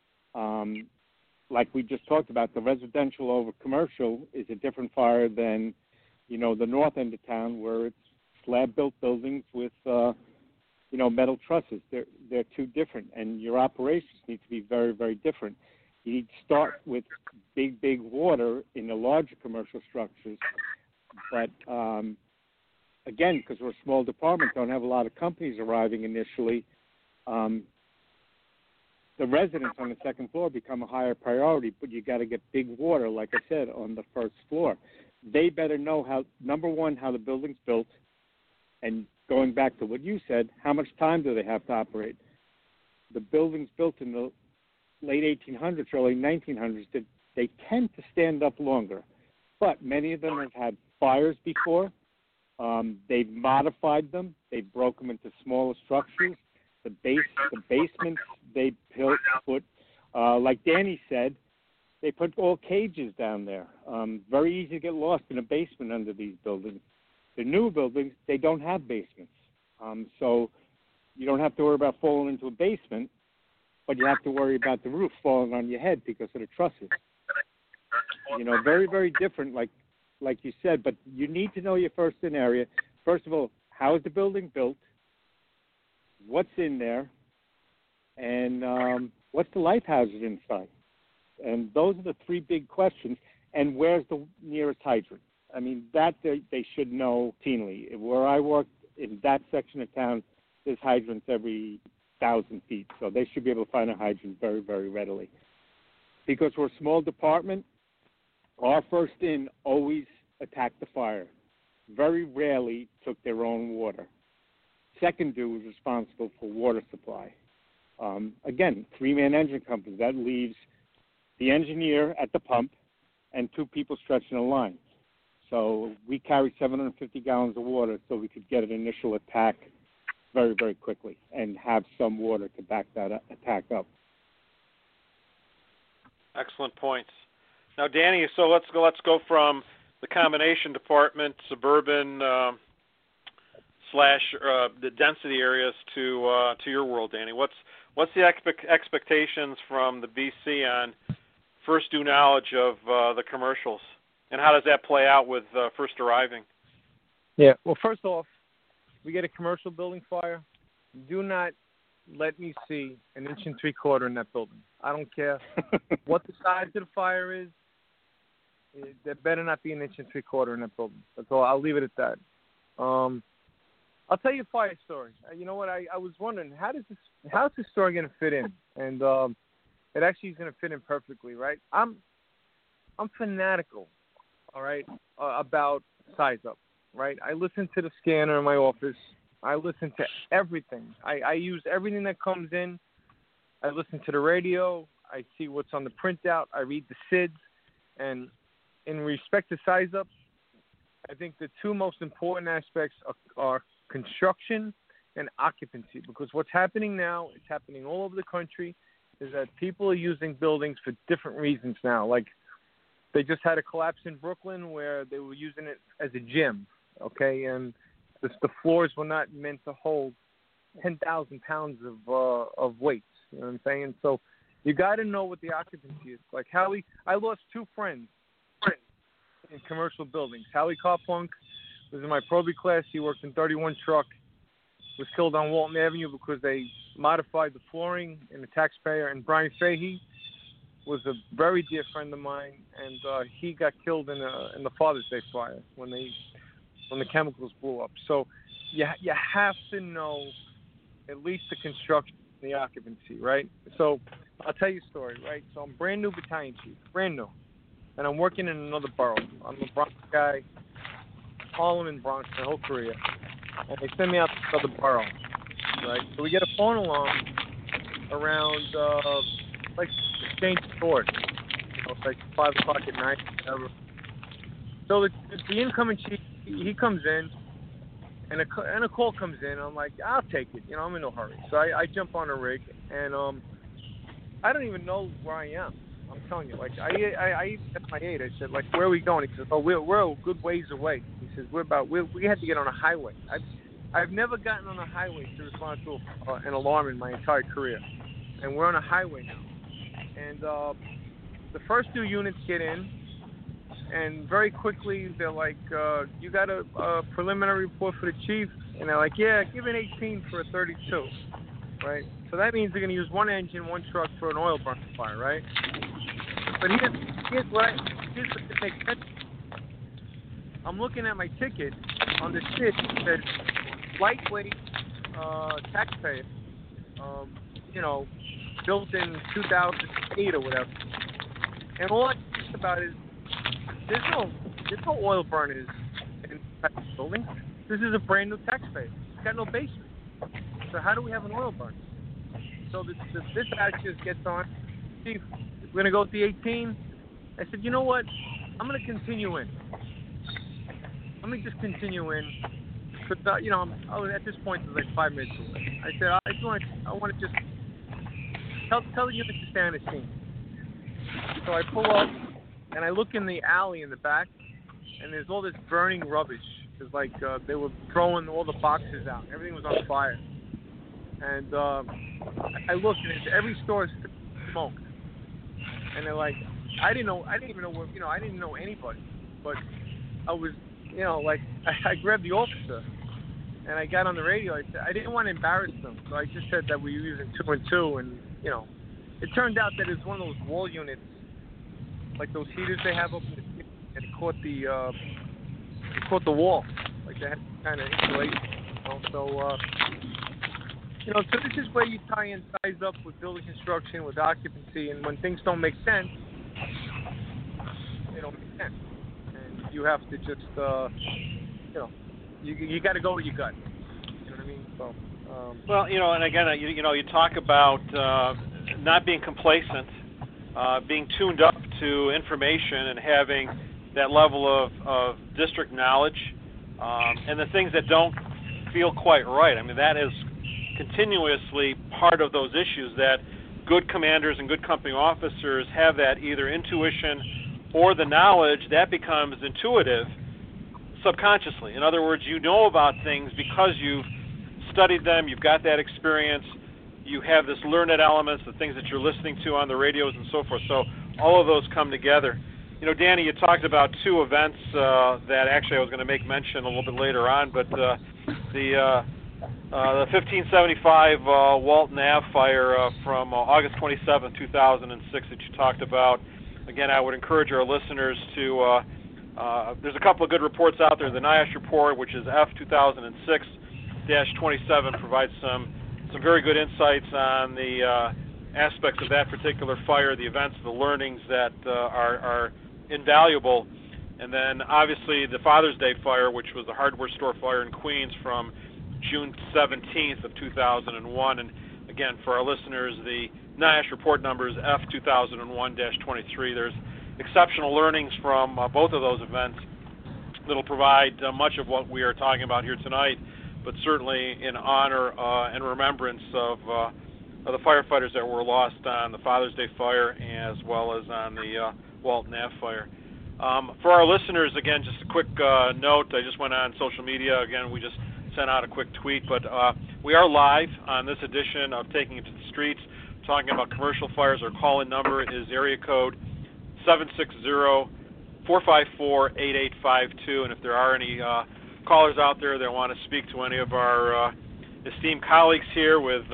Like we just talked about, the residential over commercial is a different fire than, the north end of town where it's slab-built buildings with, metal trusses. They're too different, and your operations need to be very, very different. You need to start with big water in the larger commercial structures, but again, because we're a small department, don't have a lot of companies arriving initially, the residents on the second floor become a higher priority, but you got to get big water, like I said, on the first floor. They better know how, number one, how the building's built, and going back to what you said, how much time do they have to operate? The buildings built in the late 1800s, early 1900s, they tend to stand up longer, but many of them have had fires before. They've modified them. They've broken them into smaller structures. The basements they put, like Danny said, they put all cages down there. Very easy to get lost in a basement under these buildings. The new buildings, they don't have basements. So you don't have to worry about falling into a basement, but you have to worry about the roof falling on your head because of the trusses. Very, very different, like you said, but you need to know your first in area. First of all, how is the building built? What's in there? And what's the life hazard inside? And those are the 3 big questions. And where's the nearest hydrant? I mean, that they should know routinely. Where I worked, in that section of town, there's hydrants every 1,000 feet, so they should be able to find a hydrant very, very readily. Because we're a small department, our first in always attacked the fire. Very rarely took their own water. Second due was responsible for water supply. Again, 3-man engine company. That leaves the engineer at the pump and 2 people stretching a line. So we carried 750 gallons of water so we could get an initial attack very, very quickly and have some water to back that attack up. Excellent points. Now, Danny, so let's go from the combination department, suburban slash the density areas to your world, Danny. What's the expectations from the BC on first due knowledge of the commercials, and how does that play out with first arriving? Yeah. Well, first off, we get a commercial building fire. Do not let me see 1 3/4 inch in that building. I don't care what the size of the fire is. There better not be 1 3/4 inch in that building. That's all. I'll leave it at that. I'll tell you a fire story. You know what? I was wondering how's this story going to fit in, and it actually is going to fit in perfectly, right? I'm fanatical, all right, about size up, right? I listen to the scanner in my office. I listen to everything. I use everything that comes in. I listen to the radio. I see what's on the printout. I read the SIDS. And in respect to size up, I think the 2 most important aspects are construction and occupancy. Because what's happening now, it's happening all over the country, is that people are using buildings for different reasons now. Like they just had a collapse in Brooklyn where they were using it as a gym, okay? And the floors were not meant to hold 10,000 pounds of weights. You know what I'm saying? So you got to know what the occupancy is. Like Howie, I lost 2 friends in commercial buildings. Howie Carplunk was in my probie class. He worked in 31 truck. Was killed on Walton Avenue because they modified the flooring in the taxpayer. And Brian Fahey was a very dear friend of mine, and he got killed in the Father's Day fire when the chemicals blew up. So you have to know at least the construction and the occupancy, right? So I'll tell you a story, right? So I'm brand new battalion chief, brand new, and I'm working in another borough. I'm a Bronx guy, Harlem and Bronx my whole career, and they send me out to another borough, right? So we get a phone alarm around like exchange stores, like 5 o'clock at night, whatever. So the incoming chief, he comes in, and a call comes in. I'm like, I'll take it. You know, I'm in no hurry. So I jump on a rig, and I don't even know where I am. I'm telling you, like I at my aide, I said, like, where are we going? He says, oh, we're a good ways away. He says, we had to get on a highway. I've never gotten on a highway to respond to an alarm in my entire career, and we're on a highway now. And the first 2 units get in. And very quickly, they're like, you got a preliminary report for the chief? And they're like, yeah, give an 18 for a 32, right? So that means they're going to use 1 engine, 1 truck for an oil burn fire, right? But here's what makes sense. I'm looking at my ticket on the shit that said lightweight taxpayer, built in 2008 or whatever. And all I think about is, there's no oil burners in the building. This is a brand new taxpayer. It's got no basement. So how do we have an oil burner? So this dispatch just gets on. Chief, we're going to go with the 18. I said, you know what? I'm going to continue in. Let me just continue in. Because, at this point, it's like 5 minutes away. I said, I want to just tell the unit to stay on the scene. So I pull up. And I look in the alley in the back, and there's all this burning rubbish. It's like they were throwing all the boxes out. Everything was on fire. And I looked, and every store is smoke. And they're like, I didn't even know I didn't know anybody. But I was, I grabbed the officer, and I got on the radio. I said, I didn't want to embarrass them, so I just said that we were using 2 and 2. And, it turned out that it's one of those wall units, like those heaters they have up in the city, and it caught the wall. Like they had kind of insulation. So, so this is where you ties up with building construction, with occupancy, and when things don't make sense, they don't make sense. And you have to just, you got to go with your gut. You know what I mean? So, well, and again, you talk about not being complacent, being tuned up to information and having that level of district knowledge, and the things that don't feel quite right. I mean, that is continuously part of those issues, that good commanders and good company officers have that either intuition or the knowledge that becomes intuitive subconsciously. In other words, you know about things because you've studied them, you've got that experience, you have this learned elements, the things that you're listening to on the radios and so forth. So all of those come together. Danny, you talked about two events that actually I was going to make mention a little bit later on, but the 1575 Walton Ave fire from August 27, 2006 that you talked about. Again, I would encourage our listeners to, there's a couple of good reports out there. The NIOSH report, which is F 2006-27, provides some very good insights on the aspects of that particular fire, the events, the learnings that are invaluable. And then obviously the Father's Day fire, which was the hardware store fire in Queens from June 17th of 2001. And again, for our listeners, the NIOSH report number is F 2001-23. There's exceptional learnings from both of those events that'll provide much of what we are talking about here tonight, but certainly in honor and remembrance of the firefighters that were lost on the Father's Day fire as well as on the Walton Ave fire. For our listeners, again, just a quick note. I just went on social media. Again, we just sent out a quick tweet, but we are live on this edition of Taking It to the Streets, talking about commercial fires. Our call-in number is area code 760-454-8852, and if there are any callers out there that want to speak to any of our esteemed colleagues here with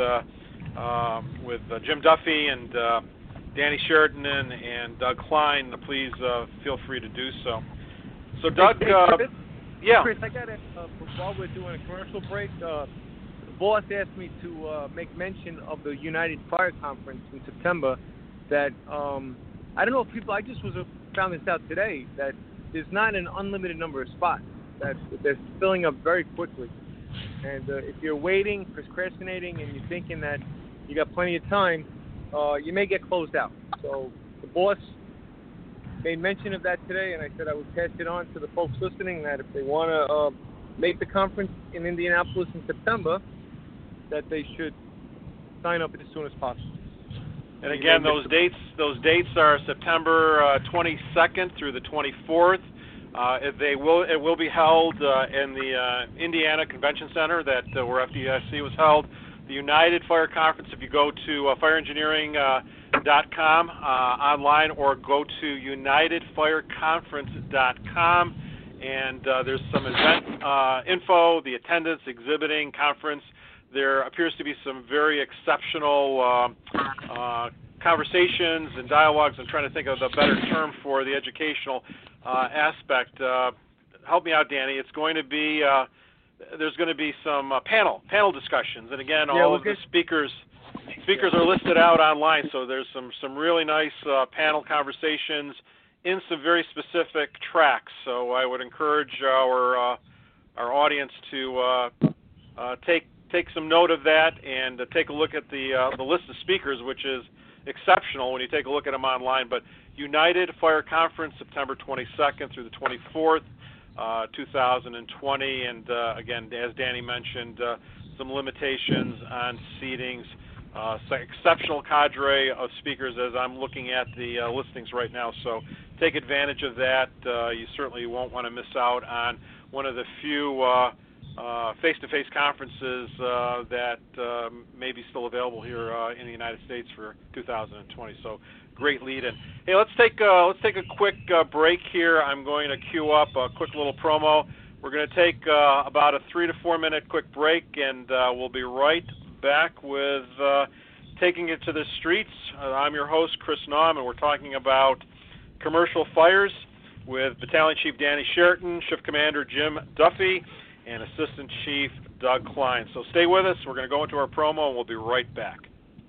Jim Duffy and Danny Sheridan and Doug Klein, please feel free to do so. So, Doug, yeah. Chris, I got to, while we're doing a commercial break, the boss asked me to make mention of the United Fire Conference in September that, I don't know if people, I just found this out today, that there's not an unlimited number of spots, that they're filling up very quickly. And if you're waiting, procrastinating, and you're thinking that you got plenty of time, you may get closed out. So the boss made mention of that today, and I said I would pass it on to the folks listening that if they want to make the conference in Indianapolis in September, that they should sign up as soon as possible. And again, those dates are September 22nd through the 24th. It will be held in the Indiana Convention Center where FDIC was held. The United Fire Conference, if you go to fireengineering.com online or go to unitedfireconference.com, and there's some event info, the attendance, exhibiting, conference. There appears to be some very exceptional conversations and dialogues. I'm trying to think of the better term for the educational aspect. Help me out, Danny. It's going to be there's going to be some panel discussions, and again, all of the speakers are listed out online. So there's some really nice panel conversations in some very specific tracks. So I would encourage our audience to take some note of that and take a look at the list of speakers, which is exceptional when you take a look at them online. But United Fire Conference, September 22nd through the 24th, 2020, and again, as Danny mentioned, some limitations on seatings. Exceptional cadre of speakers as I'm looking at the listings right now. So take advantage of that. You certainly won't want to miss out on one of the few face-to-face conferences that may be still available here in the United States for 2020. So great lead-in. Hey, let's take a quick break here. I'm going to queue up a quick little promo. We're going to take about a 3 to 4 minute quick break, and we'll be right back with Taking It to the Streets. I'm your host, Chris Naum, and we're talking about commercial fires with Battalion Chief Danny Sheridan, Shift Commander Jim Duffy, and Assistant Chief Doug Klein. So stay with us. We're going to go into our promo, and we'll be right back.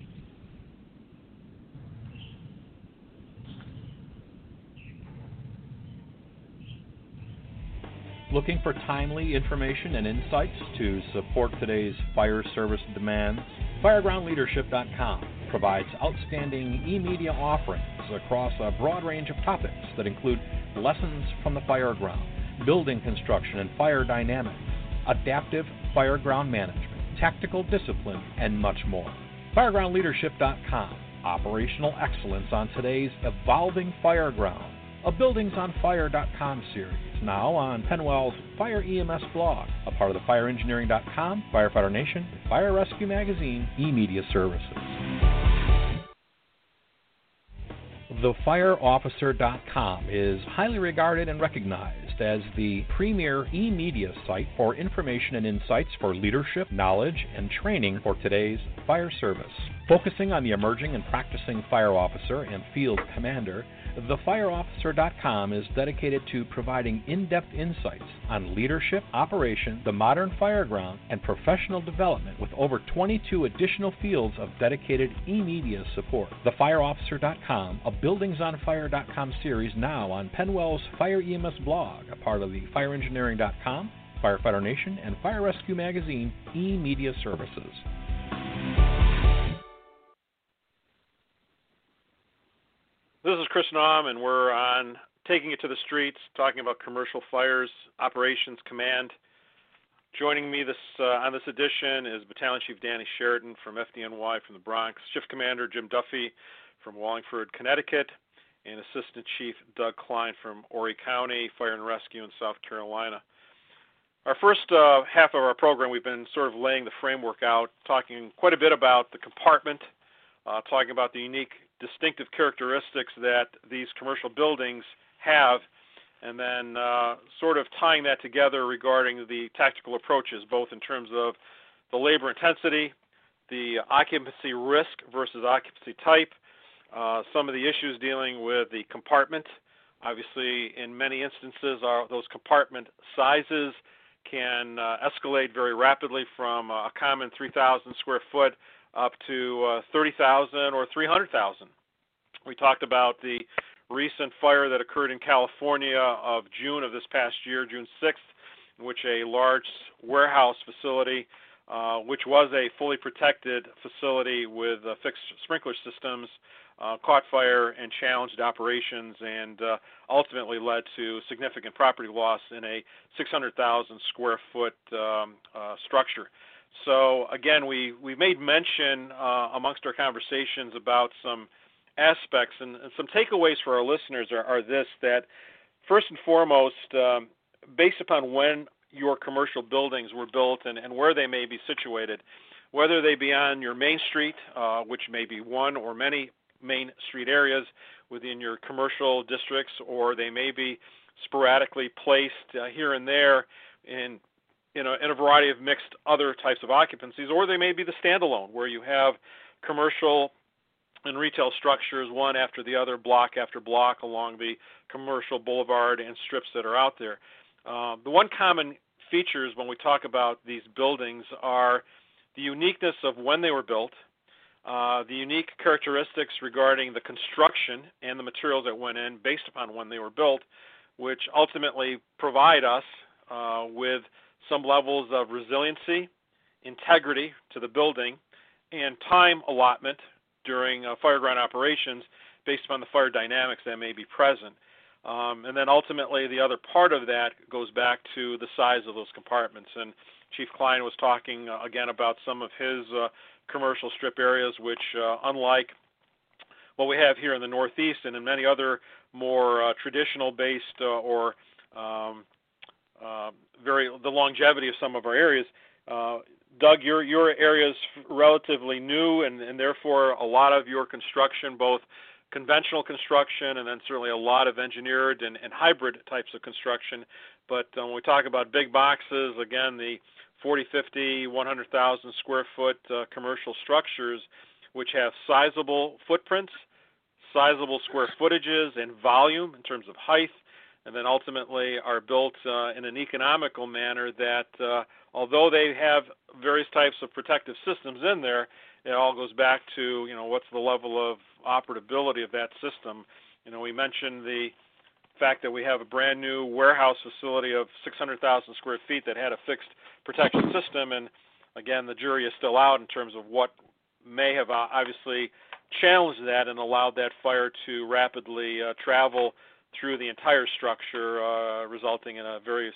Looking for timely information and insights to support today's fire service demands? FiregroundLeadership.com provides outstanding e-media offerings across a broad range of topics that include lessons from the fireground, building construction and fire dynamics, adaptive fireground management, tactical discipline, and much more. FiregroundLeadership.com, operational excellence on today's evolving fireground, a BuildingsOnFire.com series, now on Penwell's Fire EMS blog, a part of the FireEngineering.com, Firefighter Nation, Fire Rescue Magazine, e-media services. TheFireOfficer.com is highly regarded and recognized as the premier e-media site for information and insights for leadership, knowledge, and training for today's fire service. Focusing on the emerging and practicing fire officer and field commander, TheFireOfficer.com is dedicated to providing in-depth insights on leadership, operation, the modern fireground, and professional development with over 22 additional fields of dedicated e-media support. TheFireOfficer.com, a BuildingsOnFire.com series now on Penwell's Fire EMS blog, a part of the FireEngineering.com, Firefighter Nation, and Fire Rescue Magazine e-media services. This is Chris Naum, and we're on Taking It to the Streets, talking about commercial fires, operations, command. Joining me on this edition is Battalion Chief Danny Sheridan from FDNY from the Bronx, Shift Commander Jim Duffy from Wallingford, Connecticut, and Assistant Chief Doug Klein from Horry County Fire and Rescue in South Carolina. Our first half of our program, we've been sort of laying the framework out, talking quite a bit about the compartment, talking about the unique distinctive characteristics that these commercial buildings have, and then sort of tying that together regarding the tactical approaches, both in terms of the labor intensity, the occupancy risk versus occupancy type, some of the issues dealing with the compartment. Obviously, in many instances, those compartment sizes can escalate very rapidly from a common 3,000 square foot up to 30,000 or 300,000. We talked about the recent fire that occurred in California of June of this past year, June 6th, in which a large warehouse facility, which was a fully protected facility with fixed sprinkler systems, caught fire and challenged operations, and ultimately led to significant property loss in a 600,000 square foot structure. So again, we made mention amongst our conversations about some aspects, and some takeaways for our listeners are this, that first and foremost, based upon when your commercial buildings were built and where they may be situated, whether they be on your main street, which may be one or many main street areas within your commercial districts, or they may be sporadically placed here and there in a variety of mixed other types of occupancies, or they may be the standalone, where you have commercial and retail structures one after the other, block after block along the commercial boulevard and strips that are out there. The one common features when we talk about these buildings are the uniqueness of when they were built, the unique characteristics regarding the construction and the materials that went in based upon when they were built, which ultimately provide us with some levels of resiliency, integrity to the building, and time allotment during fireground operations based upon the fire dynamics that may be present. And then ultimately the other part of that goes back to the size of those compartments. And Chief Klein was talking again about some of his commercial strip areas, which unlike what we have here in the Northeast and in many other more traditional-based or the longevity of some of our areas, Doug, your area is relatively new, and therefore a lot of your construction, both conventional construction and then certainly a lot of engineered and hybrid types of construction. But when we talk about big boxes, again, the 40, 50, 100,000 square foot commercial structures, which have sizable footprints, sizable square footages and volume in terms of height, and then ultimately are built in an economical manner that although they have various types of protective systems in there, it all goes back to, what's the level of operability of that system. We mentioned the fact that we have a brand new warehouse facility of 600,000 square feet that had a fixed protection system, and again, the jury is still out in terms of what may have obviously challenged that and allowed that fire to rapidly travel through the entire structure, resulting in a very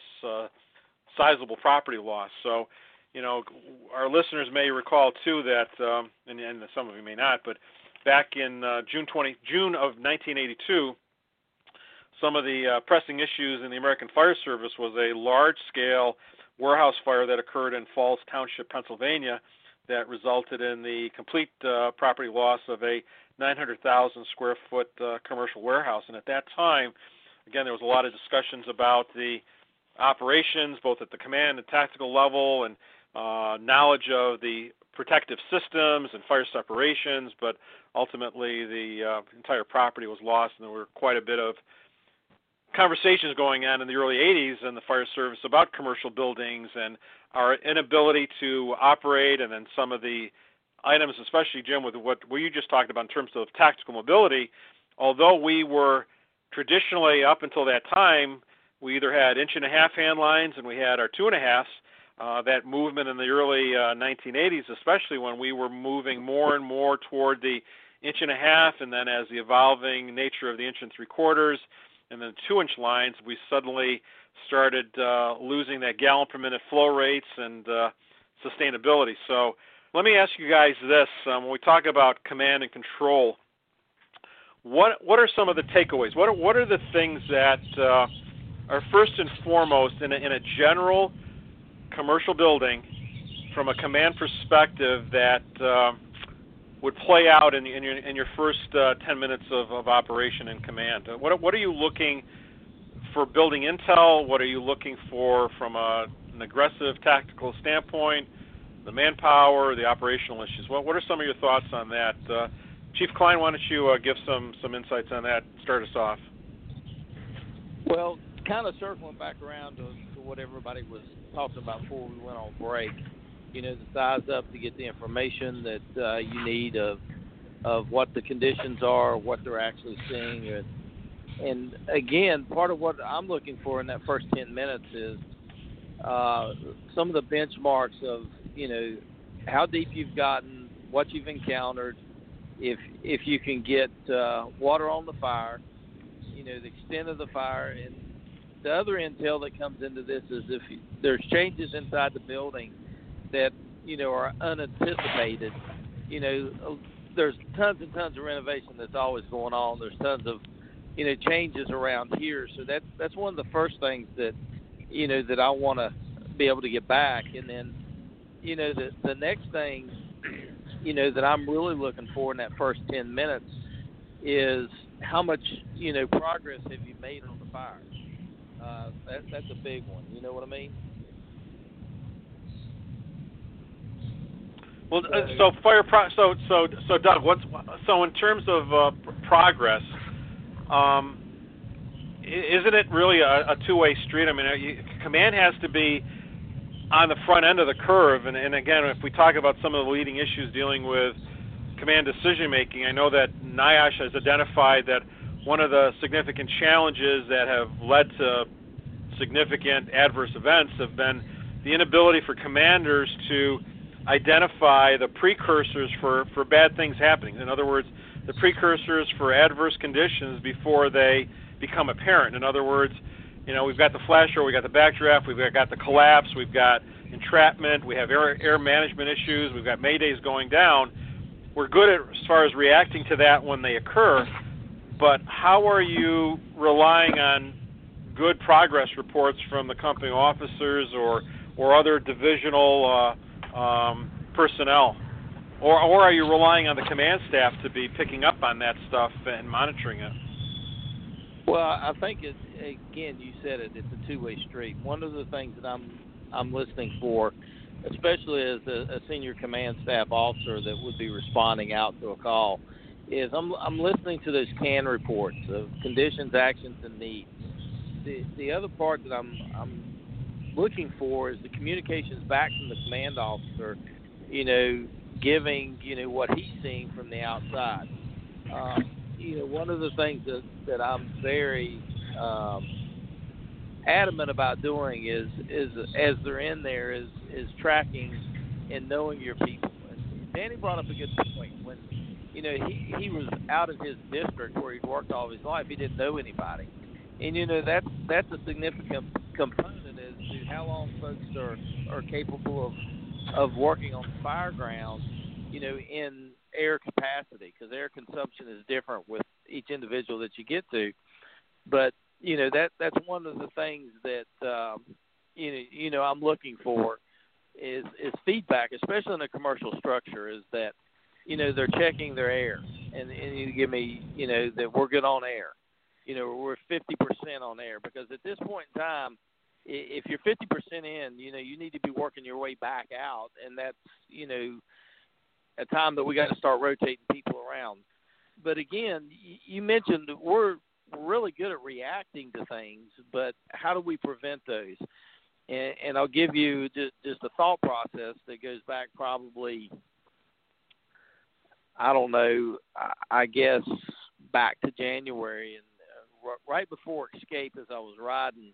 sizable property loss. So, our listeners may recall too that, and some of you may not, but back in June of 1982, some of the pressing issues in the American Fire Service was a large-scale warehouse fire that occurred in Falls Township, Pennsylvania, that resulted in the complete property loss of a 900,000 square foot commercial warehouse. And at that time, again, there was a lot of discussions about the operations, both at the command and tactical level, and knowledge of the protective systems and fire separations, but ultimately the entire property was lost, and there were quite a bit of conversations going on in the early 80s in the fire service about commercial buildings and our inability to operate, and then some of the items, especially, Jim, with what you just talked about in terms of tactical mobility. Although we were traditionally, up until that time, we either had 1.5-inch hand lines and we had our 2.5s. That movement in the early 1980s, especially when we were moving more and more toward the 1.5-inch, and then as the evolving nature of the 1 3/4 and then 2-inch lines, we suddenly started losing that gallon per minute flow rates and sustainability. So let me ask you guys this. When we talk about command and control, what are some of the takeaways? What are the things that are first and foremost in a general commercial building from a command perspective that would play out in your first 10 minutes of operation in command? What are you looking for building intel? What are you looking for from an aggressive tactical standpoint, the manpower, the operational issues? What are some of your thoughts on that? Chief Klein, why don't you give some insights on that? Start us off. Well, kind of circling back around to what everybody was talking about before we went on break, the size up to get the information that you need of what the conditions are, what they're actually seeing. And again, part of what I'm looking for in that first 10 minutes is some of the benchmarks of, how deep you've gotten, what you've encountered, if you can get water on the fire, the extent of the fire. And the other intel that comes into this is if there's changes inside the building that, are unanticipated. There's tons and tons of renovation that's always going on. There's tons of, changes around here. So that's one of the first things that, that I want to be able to get back. And then, the next thing, that I'm really looking for in that first 10 minutes is how much, progress have you made on the fire? That's a big one. You know what I mean? Well, so Doug, so in terms of progress, isn't it really a two-way street? I mean, command has to be on the front end of the curve, and again, if we talk about some of the leading issues dealing with command decision making, I know that NIOSH has identified that one of the significant challenges that have led to significant adverse events have been the inability for commanders to identify the precursors for bad things happening. In other words, the precursors for adverse conditions before they become apparent. In other words, we've got the flasher, we've got the backdraft, we've got the collapse, we've got entrapment, we have air management issues, we've got maydays going down. We're good as far as reacting to that when they occur, but how are you relying on good progress reports from the company officers or other divisional personnel? Or are you relying on the command staff to be picking up on that stuff and monitoring it? Well, I think, again, you said it, it's a two-way street. One of the things that I'm listening for, especially as a senior command staff officer that would be responding out to a call, is I'm listening to those CAN reports of conditions, actions, and needs. the other part that I'm looking for is the communications back from the command officer, giving, what he's seeing from the outside. One of the things that I'm very adamant about doing is as they're in there is tracking and knowing your people. And Danny brought up a good point. When he was out of his district where he'd worked all his life, he didn't know anybody, and that's a significant component as to how long folks are capable of working on the fire ground, in air capacity, because air consumption is different with each individual that you get to. But that's one of the things that I'm looking for is feedback, especially in a commercial structure, is that they're checking their air, and you give me that we're good on air, we're 50% on air, because at this point in time, if you're 50% in, you need to be working your way back out, and that's a time that we got to start rotating people around. But again, you mentioned we're really good at reacting to things, but how do we prevent those? And I'll give you just a thought process that goes back probably, I don't know, I guess back to January, and right before Escape, as I was riding,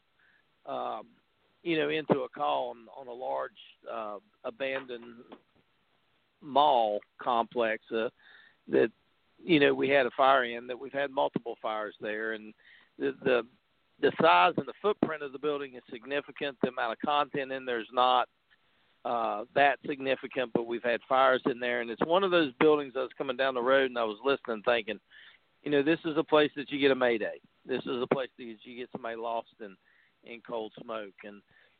into a call on a large abandoned mall complex that we had a fire in, that we've had multiple fires there, and the size and the footprint of the building is significant. The amount of content in there is not that significant, but we've had fires in there, and it's one of those buildings. I was coming down the road and I was listening, thinking, this is a place that you get a mayday. This is a place that you get somebody lost in cold smoke, and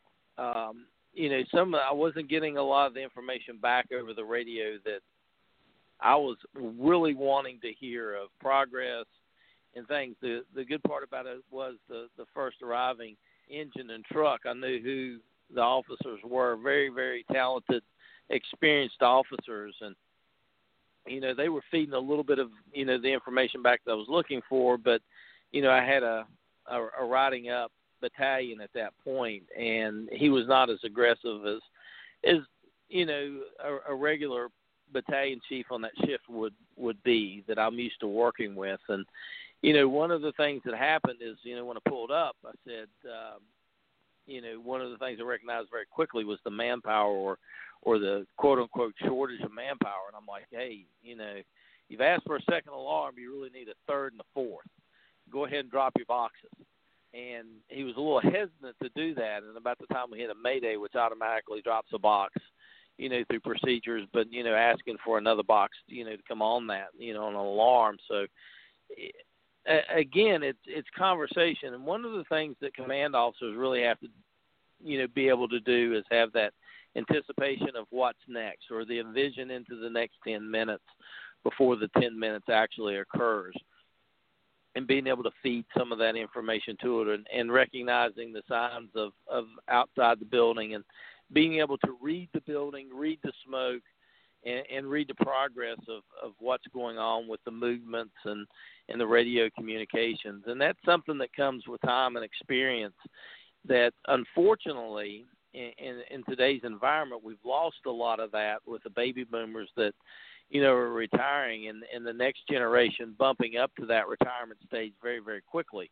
I wasn't getting a lot of the information back over the radio that I was really wanting to hear of progress and things. The good part about it was the first arriving engine and truck. I knew who the officers were, very, very talented, experienced officers, and they were feeding a little bit of the information back that I was looking for. But I had a riding up battalion at that point, and he was not as aggressive as a regular battalion chief on that shift would be, that I'm used to working with. And one of the things that happened is when I pulled up, I said one of the things I recognized very quickly was the manpower or the quote unquote shortage of manpower. And I'm like, hey, you've asked for a second alarm, you really need a third and a fourth. Go ahead and drop your boxes. And he was a little hesitant to do that. And about the time we hit a mayday, which automatically drops a box, through procedures, but, asking for another box, to come on that, on an alarm. So, again, it's conversation. And one of the things that command officers really have to, be able to do is have that anticipation of what's next, or the envision into the next 10 minutes before the 10 minutes actually occurs, and being able to feed some of that information to it, and recognizing the signs of outside the building, and being able to read the building, read the smoke, and read the progress of what's going on with the movements and the radio communications. And that's something that comes with time and experience that, unfortunately, in today's environment, we've lost a lot of that with the baby boomers that, are retiring, and the next generation bumping up to that retirement stage very, very quickly.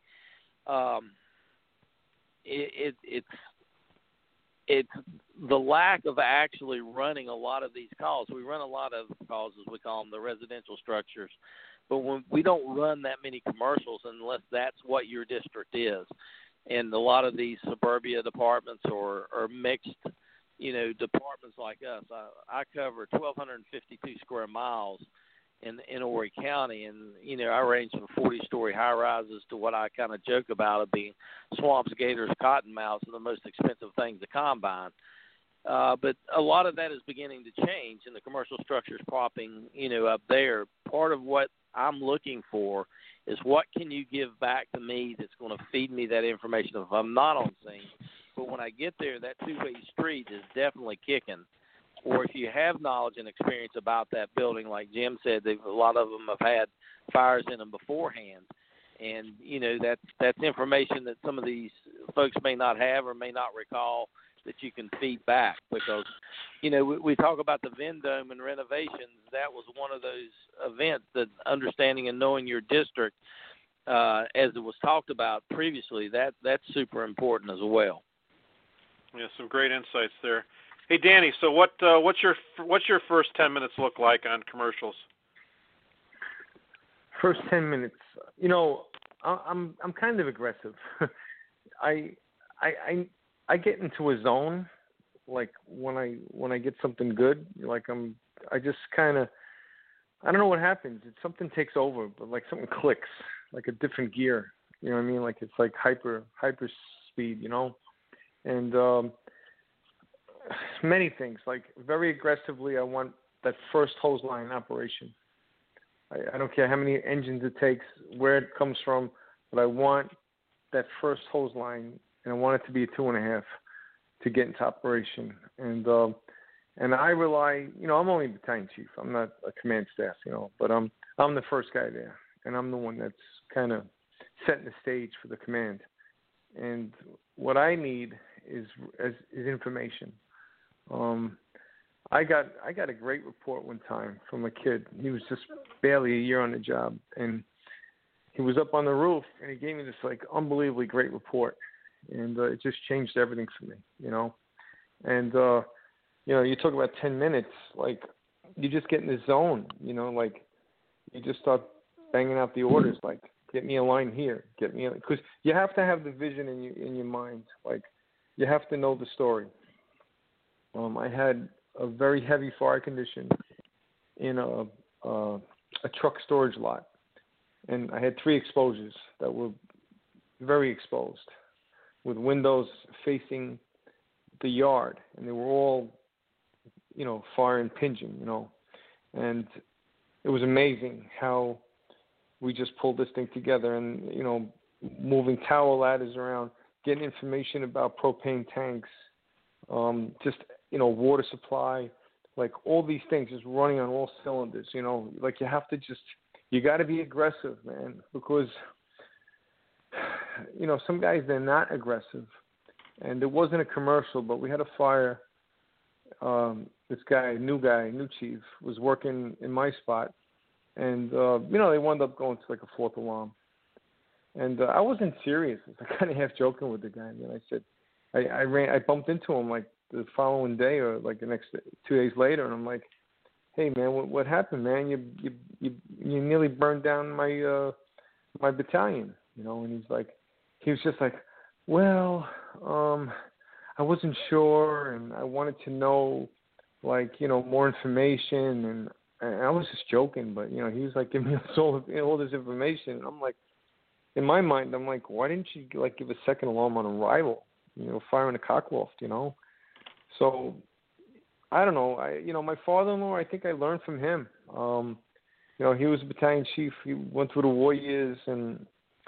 It's the lack of actually running a lot of these calls. We run a lot of calls, as we call them, the residential structures, but when we don't run that many commercials unless that's what your district is. And a lot of these suburbia departments or mixed, departments like us. I cover 1,252 square miles in Horry County, and I range from 40-story high-rises to what I kind of joke about of being swamps, gators, cottonmouths, and the most expensive things to combine. But a lot of that is beginning to change, and the commercial structure is popping, up there. Part of what I'm looking for is what can you give back to me that's going to feed me that information if I'm not on scene. But when I get there, that two-way street is definitely kicking. Or if you have knowledge and experience about that building, like Jim said, a lot of them have had fires in them beforehand. And, that's information that some of these folks may not have or may not recall that you can feed back because, we talk about the Vendome and renovations. That was one of those events that understanding and knowing your district, as it was talked about previously, that's super important as well. Yeah, some great insights there. Hey, Danny, so what's your first 10 minutes look like on commercials? First 10 minutes, I'm kind of aggressive. I get into a zone, like when I get something good, like I just kind of, I don't know what happens. Something takes over, but like something clicks, like a different gear. You know what I mean? Like it's like hyper speed, and many things. Like very aggressively, I want that first hose line operation. I don't care how many engines it takes, where it comes from, but I want that first hose line, and I want it to be a 2.5 to get into operation. And I rely, I'm only battalion chief. I'm not a command staff, but I'm the first guy there, and I'm the one that's kind of setting the stage for the command. And what I need is information. I got a great report one time from a kid. He was just barely a year on the job, and he was up on the roof, and he gave me this like unbelievably great report, and it just changed everything for me, And you talk about 10 minutes, like you just get in the zone, like you just start banging out the orders, like get me a line here, because you have to have the vision in your mind, like you have to know the story. I had a very heavy fire condition in a truck storage lot, and I had 3 exposures that were very exposed with windows facing the yard, and they were all, fire impinging, and it was amazing how we just pulled this thing together and, moving tower ladders around, getting information about propane tanks, just, water supply, like all these things just running on all cylinders, like you got to be aggressive, man, because, some guys, they're not aggressive. And it wasn't a commercial, but we had a fire. This guy, new chief, was working in my spot. And, they wound up going to like a 4th alarm. And I wasn't serious. I was kind of half joking with the guy. And then I said, I bumped into him like the following day or like the next 2 days later. And I'm like, hey, man, what happened, man? You nearly burned down my battalion, And he was just like, well, I wasn't sure, and I wanted to know, more information, and I was just joking, but, he was, giving me all this information, and I'm like, in my mind, I'm like, why didn't you, give a second alarm on arrival, firing a cockloft, So, I don't know, my father-in-law, I think I learned from him. He was a battalion chief, he went through the war years, and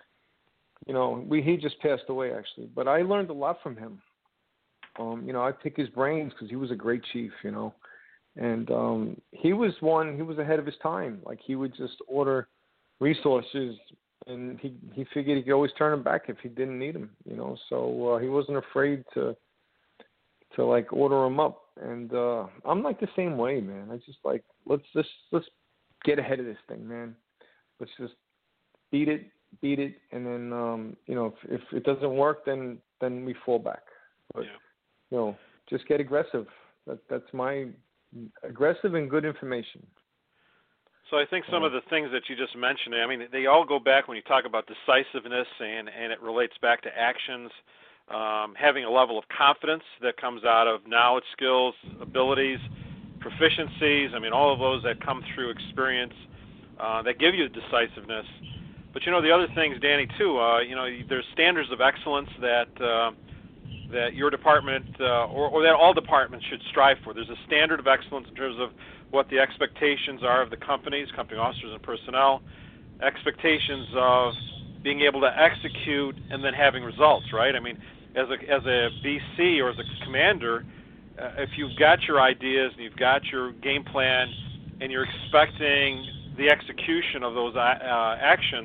he just passed away, actually. But I learned a lot from him. I pick his brains because he was a great chief, And he was ahead of his time. Like, he would just order resources, and he figured he could always turn them back if he didn't need them, So he wasn't afraid to order them up. And I'm like the same way, man. I just let's get ahead of this thing, man. Let's just beat it, and then if it doesn't work, then we fall back. But just get aggressive. That's my aggressive and good information. So I think some of the things that you just mentioned, I mean, they all go back when you talk about decisiveness, and it relates back to actions, having a level of confidence that comes out of knowledge, skills, abilities, proficiencies. I mean, all of those that come through experience that give you decisiveness. But the other things, Danny, too. There's standards of excellence that your department or that all departments should strive for. There's a standard of excellence in terms of what the expectations are of the company officers and personnel, expectations of being able to execute and then having results. Right? I mean, as a BC or as a commander, if you've got your ideas and you've got your game plan and you're expecting the execution of those actions,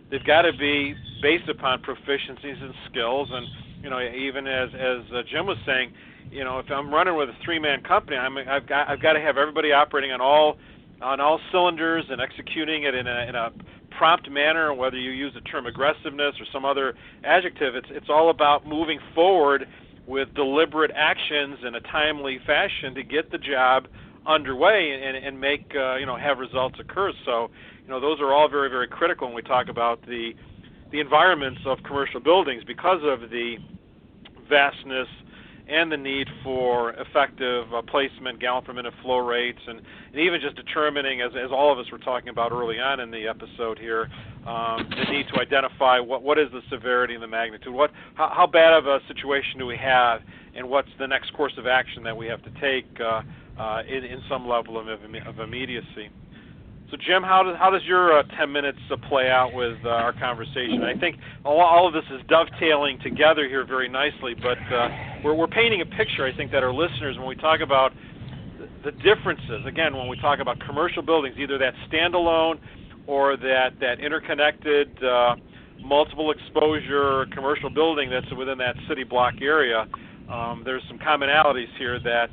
they've got to be based upon proficiencies and skills. And even as Jim was saying, if I'm running with a 3-man company, I've got to have everybody operating on all cylinders and executing it in a prompt manner. Whether you use the term aggressiveness or some other adjective, it's all about moving forward with deliberate actions in a timely fashion to get the job underway and make have results occur. So those are all very, very critical when we talk about the environments of commercial buildings, because of the vastness and the need for effective placement, gallon per minute flow rates, and even just determining, as all of us were talking about early on in the episode here, the need to identify what is the severity and the magnitude, how bad of a situation do we have, and what's the next course of action that we have to take in some level of immediacy. So, Jim, how does your 10 minutes play out with our conversation? I think all of this is dovetailing together here very nicely, but we're painting a picture, I think, that our listeners, when we talk about the differences, again, when we talk about commercial buildings, either that standalone or that interconnected multiple exposure commercial building that's within that city block area, there's some commonalities here that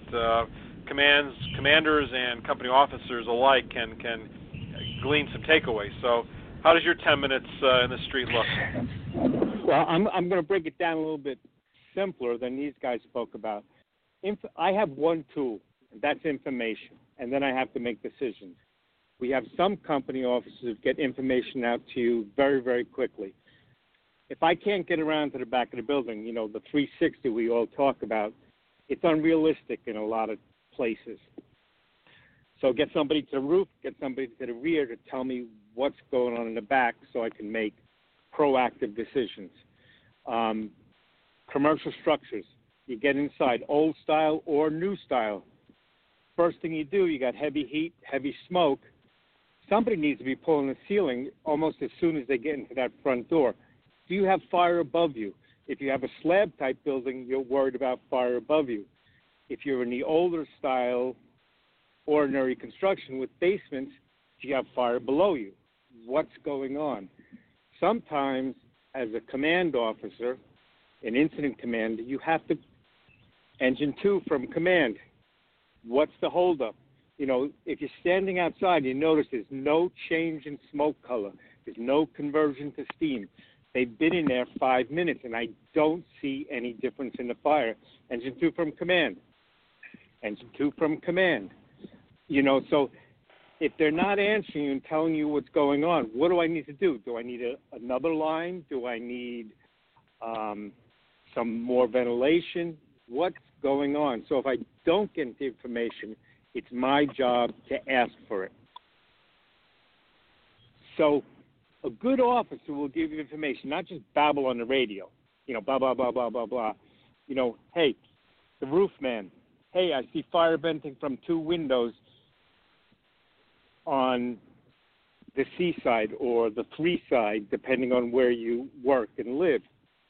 commanders and company officers alike can glean some takeaways. So how does your 10 minutes in the street look? Well, I'm going to break it down a little bit simpler than these guys spoke about. I have one tool, and that's information, and then I have to make decisions. We have some company officers who get information out to you very, very quickly. If I can't get around to the back of the building, the 360 we all talk about, it's unrealistic in a lot of places. So get somebody to the roof, get somebody to the rear to tell me what's going on in the back so I can make proactive decisions. Commercial structures, you get inside, old style or new style. First thing you do, you got heavy heat, heavy smoke. Somebody needs to be pulling the ceiling almost as soon as they get into that front door. Do you have fire above you? If you have a slab-type building, you're worried about fire above you. If you're in the older style, ordinary construction with basements, you have fire below you. What's going on? Sometimes, as a command officer, an incident commander, you have to engine 2 from command. What's the holdup? If you're standing outside, you notice there's no change in smoke color. There's no conversion to steam. They've been in there 5 minutes, and I don't see any difference in the fire. Engine 2 from command. Engine 2 from command. So if they're not answering you and telling you what's going on, what do I need to do? Do I need another line? Do I need some more ventilation? What's going on? So if I don't get the information, it's my job to ask for it. So a good officer will give you information, not just babble on the radio, blah, blah, blah, blah, blah, blah. Hey, the roof man, hey, I see fire venting from 2 windows on the C side or the 3 side, depending on where you work and live.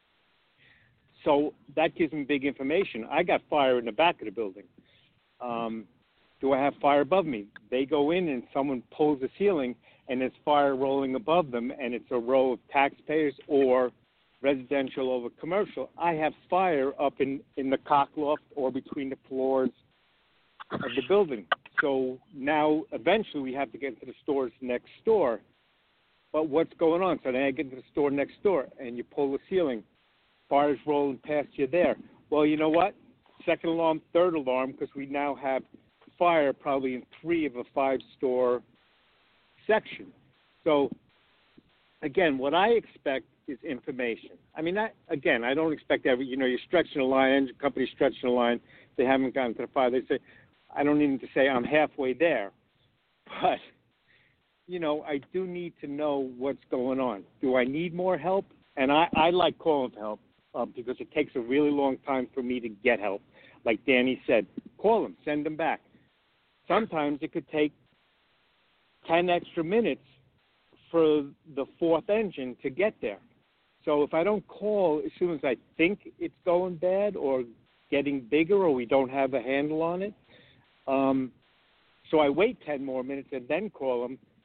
So that gives them big information. I got fire in the back of the building. Do I have fire above me? They go in and someone pulls the ceiling and there's fire rolling above them, and it's a row of taxpayers or residential over commercial. I have fire up in the cock loft or between the floors of the building. So now eventually we have to get into the stores next door. But what's going on? So then I get into the store next door and you pull the ceiling. Fire's rolling past you there. Well, you know what? Second alarm, third alarm, because we now have fire probably in 3 of a 5-store section. So, again, what I expect is information. I mean, I don't expect you're stretching a line, engine company stretching a line. They haven't gotten to the fire. They say, I don't need to say I'm halfway there. But, I do need to know what's going on. Do I need more help? And I like calling for help because it takes a really long time for me to get help. Like Danny said, call them, send them back. Sometimes it could take 10 extra minutes for the 4th engine to get there. So if I don't call as soon as I think it's going bad or getting bigger or we don't have a handle on it, so I wait 10 more minutes and then call them,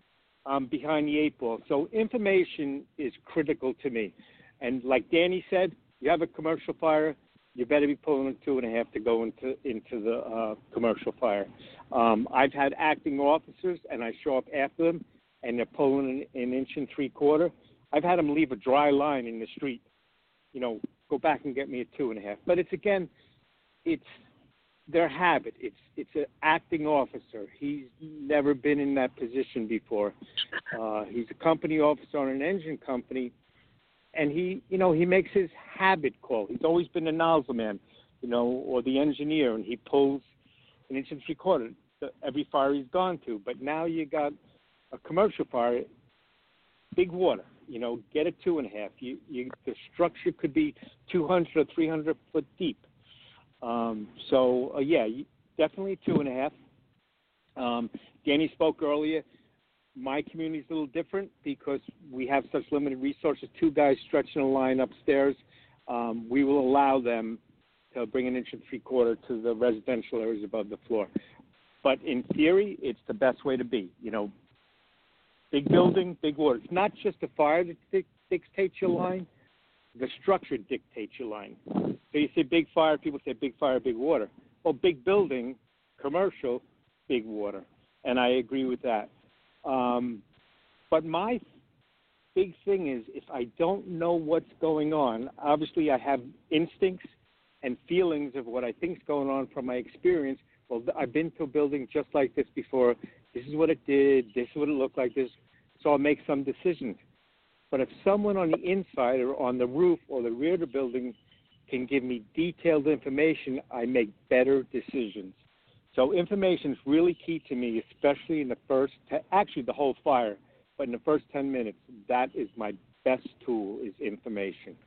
I'm behind the 8 ball. So information is critical to me. And like Danny said, you have a commercial fire, you better be pulling a 2.5 to go into the commercial fire. I've had acting officers, and I show up after them, and they're pulling an 1 3/4. I've had them leave a dry line in the street. Go back and get me a 2.5. But it's their habit. It's an acting officer. He's never been in that position before. He's a company officer on an engine company, and he makes his habit call. He's always been a nozzle man, or the engineer, and he pulls an 1 3/4 every fire he's gone to. But now you got a commercial fire, big water. Get a 2.5. The structure could be 200 or 300 foot deep. Definitely 2.5. Danny spoke earlier. My community is a little different because we have such limited resources. 2 guys stretching a line upstairs. We will allow them to bring an 1 3/4 to the residential areas above the floor. But in theory, it's the best way to be. Big building, big water. It's not just the fire that dictates your line. The structure dictates your line. So you say big fire, people say big fire, big water. Well, big building, commercial, big water. And I agree with that. But my big thing is if I don't know what's going on, obviously I have instincts and feelings of what I think is going on from my experience. Well, I've been to a building just like this before. This is what it did. This is what it looked like. So I'll make some decisions. But if someone on the inside or on the roof or the rear of the building can give me detailed information, I make better decisions. So information is really key to me, especially in the first, actually the whole fire, but in the first 10 minutes, that is my best tool is information.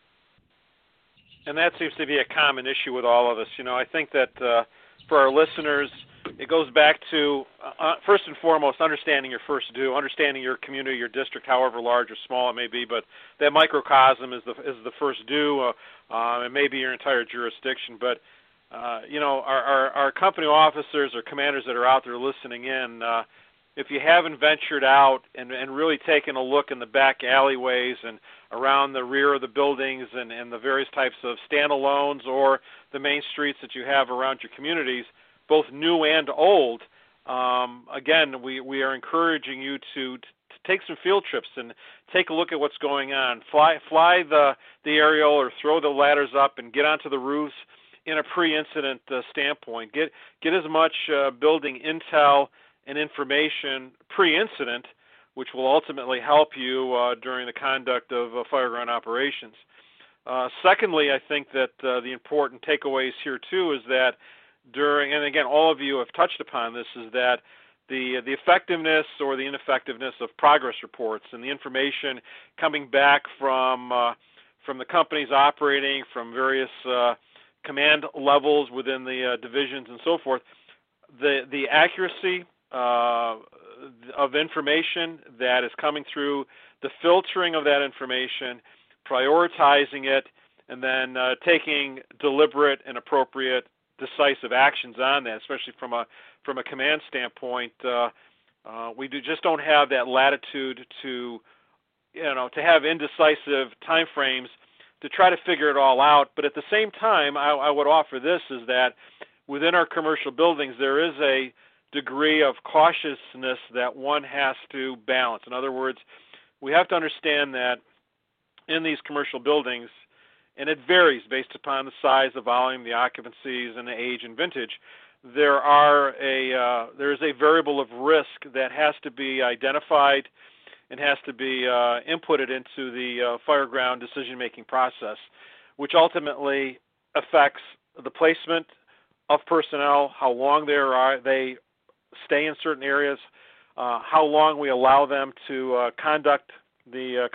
And that seems to be a common issue with all of us. I think that for our listeners, it goes back to, first and foremost, understanding your first due, understanding your community, your district, however large or small it may be, but that microcosm is the first due, and maybe your entire jurisdiction. But, our company officers or commanders that are out there listening in, if you haven't ventured out and really taken a look in the back alleyways and around the rear of the buildings and the various types of standalones or the main streets that you have around your communities, both new and old, again, we are encouraging you to take some field trips and take a look at what's going on. Fly the aerial or throw the ladders up and get onto the roofs in a pre-incident standpoint. Get as much building intel and information pre-incident, which will ultimately help you during the conduct of fireground operations. Secondly, I think that the important takeaways here, too, is that and again, all of you have touched upon this, is that the effectiveness or the ineffectiveness of progress reports and the information coming back from the companies operating, from various command levels within the divisions and so forth, the accuracy of information that is coming through, the filtering of that information, prioritizing it, and then taking deliberate and appropriate decisive actions on that, especially from a command standpoint. We just don't have that latitude to have indecisive time frames to try to figure it all out. But at the same time, I would offer this, is that within our commercial buildings there is a degree of cautiousness that one has to balance. In other words, we have to understand that in these commercial buildings, and it varies based upon the size, the volume, the occupancies, and the age and vintage, there is a variable of risk that has to be identified and has to be inputted into the fireground decision-making process, which ultimately affects the placement of personnel, how long they stay in certain areas, how long we allow them to conduct the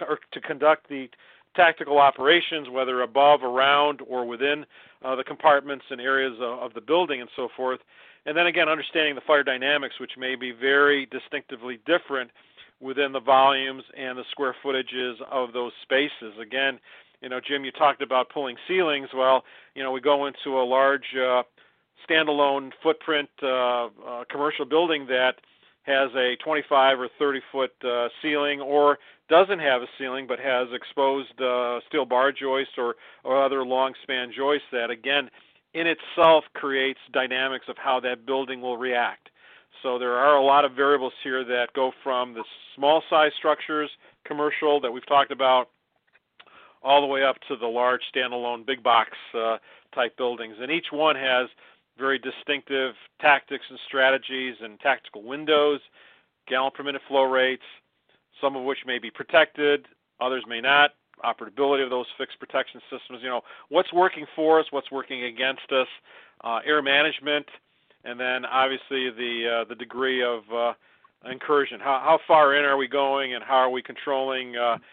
tactical operations, whether above, around, or within the compartments and areas of the building and so forth. And then again, understanding the fire dynamics, which may be very distinctively different within the volumes and the square footages of those spaces. Again, Jim, you talked about pulling ceilings. Well, we go into a large standalone footprint commercial building that has a 25 or 30-foot ceiling, or doesn't have a ceiling but has exposed steel bar joists or other long span joists that, again, in itself creates dynamics of how that building will react. So there are a lot of variables here that go from the small size structures, commercial, that we've talked about, all the way up to the large standalone big box type buildings. And each one has very distinctive tactics and strategies and tactical windows, gallon per minute flow rates, some of which may be protected, others may not, operability of those fixed protection systems, what's working for us, what's working against us, air management, and then obviously the degree of incursion. How far in are we going, and how are we controlling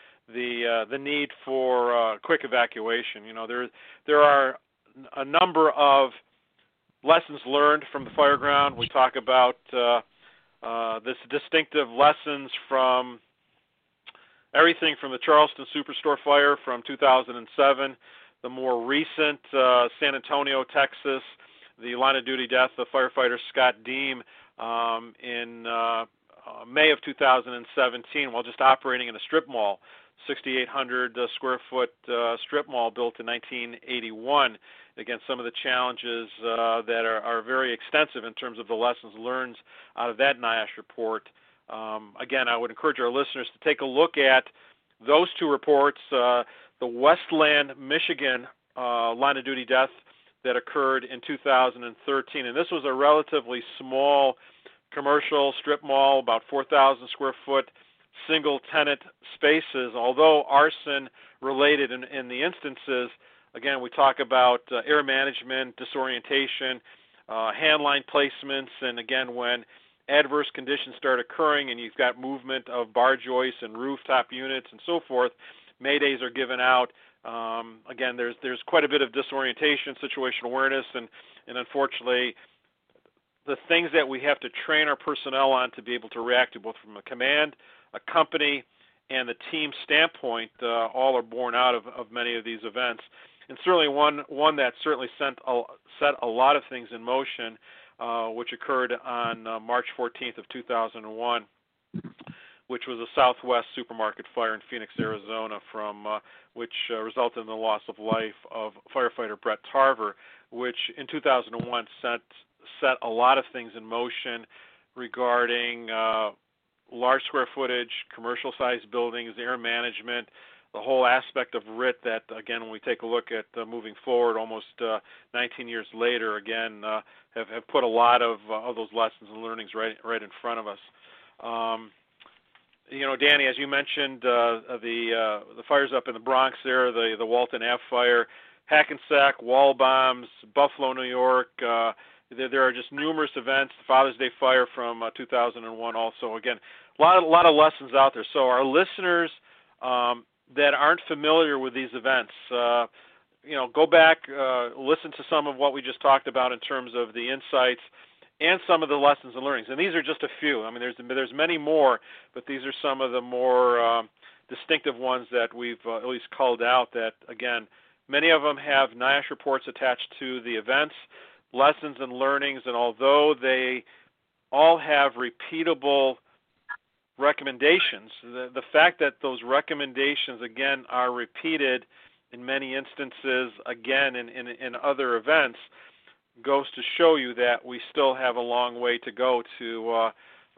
the need for quick evacuation? There are a number of lessons learned from the Fireground. We talk about this distinctive lessons from everything from the Charleston Superstore fire from 2007, the more recent San Antonio, Texas, the line of duty death of firefighter Scott Deem in May of 2017 while just operating in a strip mall, 6,800 square foot strip mall built in 1981. Again, some of the challenges that are very extensive in terms of the lessons learned out of that NIOSH report. Again, I would encourage our listeners to take a look at those two reports, the Westland, Michigan line of duty death that occurred in 2013. And this was a relatively small commercial strip mall, about 4,000 square foot, single tenant spaces, although arson related in the instances. Again, we talk about air management, disorientation, handline placements, and again, when adverse conditions start occurring and you've got movement of bar joists and rooftop units and so forth, maydays are given out. Again, there's quite a bit of disorientation, situational awareness, and unfortunately, the things that we have to train our personnel on to be able to react to, both from a command, a company, and the team standpoint, all are born out of many of these events. And certainly one that certainly set a lot of things in motion, which occurred on March 14th of 2001, which was a Southwest supermarket fire in Phoenix, Arizona, from which resulted in the loss of life of firefighter Brett Tarver, which in 2001 set a lot of things in motion regarding large square footage, commercial-sized buildings, air management, the whole aspect of RIT that, again, when we take a look at moving forward almost 19 years later, again, have put a lot of those lessons and learnings right in front of us. Danny, as you mentioned, the fires up in the Bronx there, the Walton Ave fire, Hackensack, wall bombs, Buffalo, New York, there are just numerous events. The Father's Day fire from 2001 also. Again, a lot of lessons out there. So our listeners that aren't familiar with these events, go back, listen to some of what we just talked about in terms of the insights and some of the lessons and learnings. And these are just a few. I mean, there's many more, but these are some of the more distinctive ones that we've at least called out that, again, many of them have NIOSH reports attached to the events, lessons and learnings, and although they all have repeatable recommendations, the fact that those recommendations, again, are repeated in many instances, again, in other events, goes to show you that we still have a long way to go to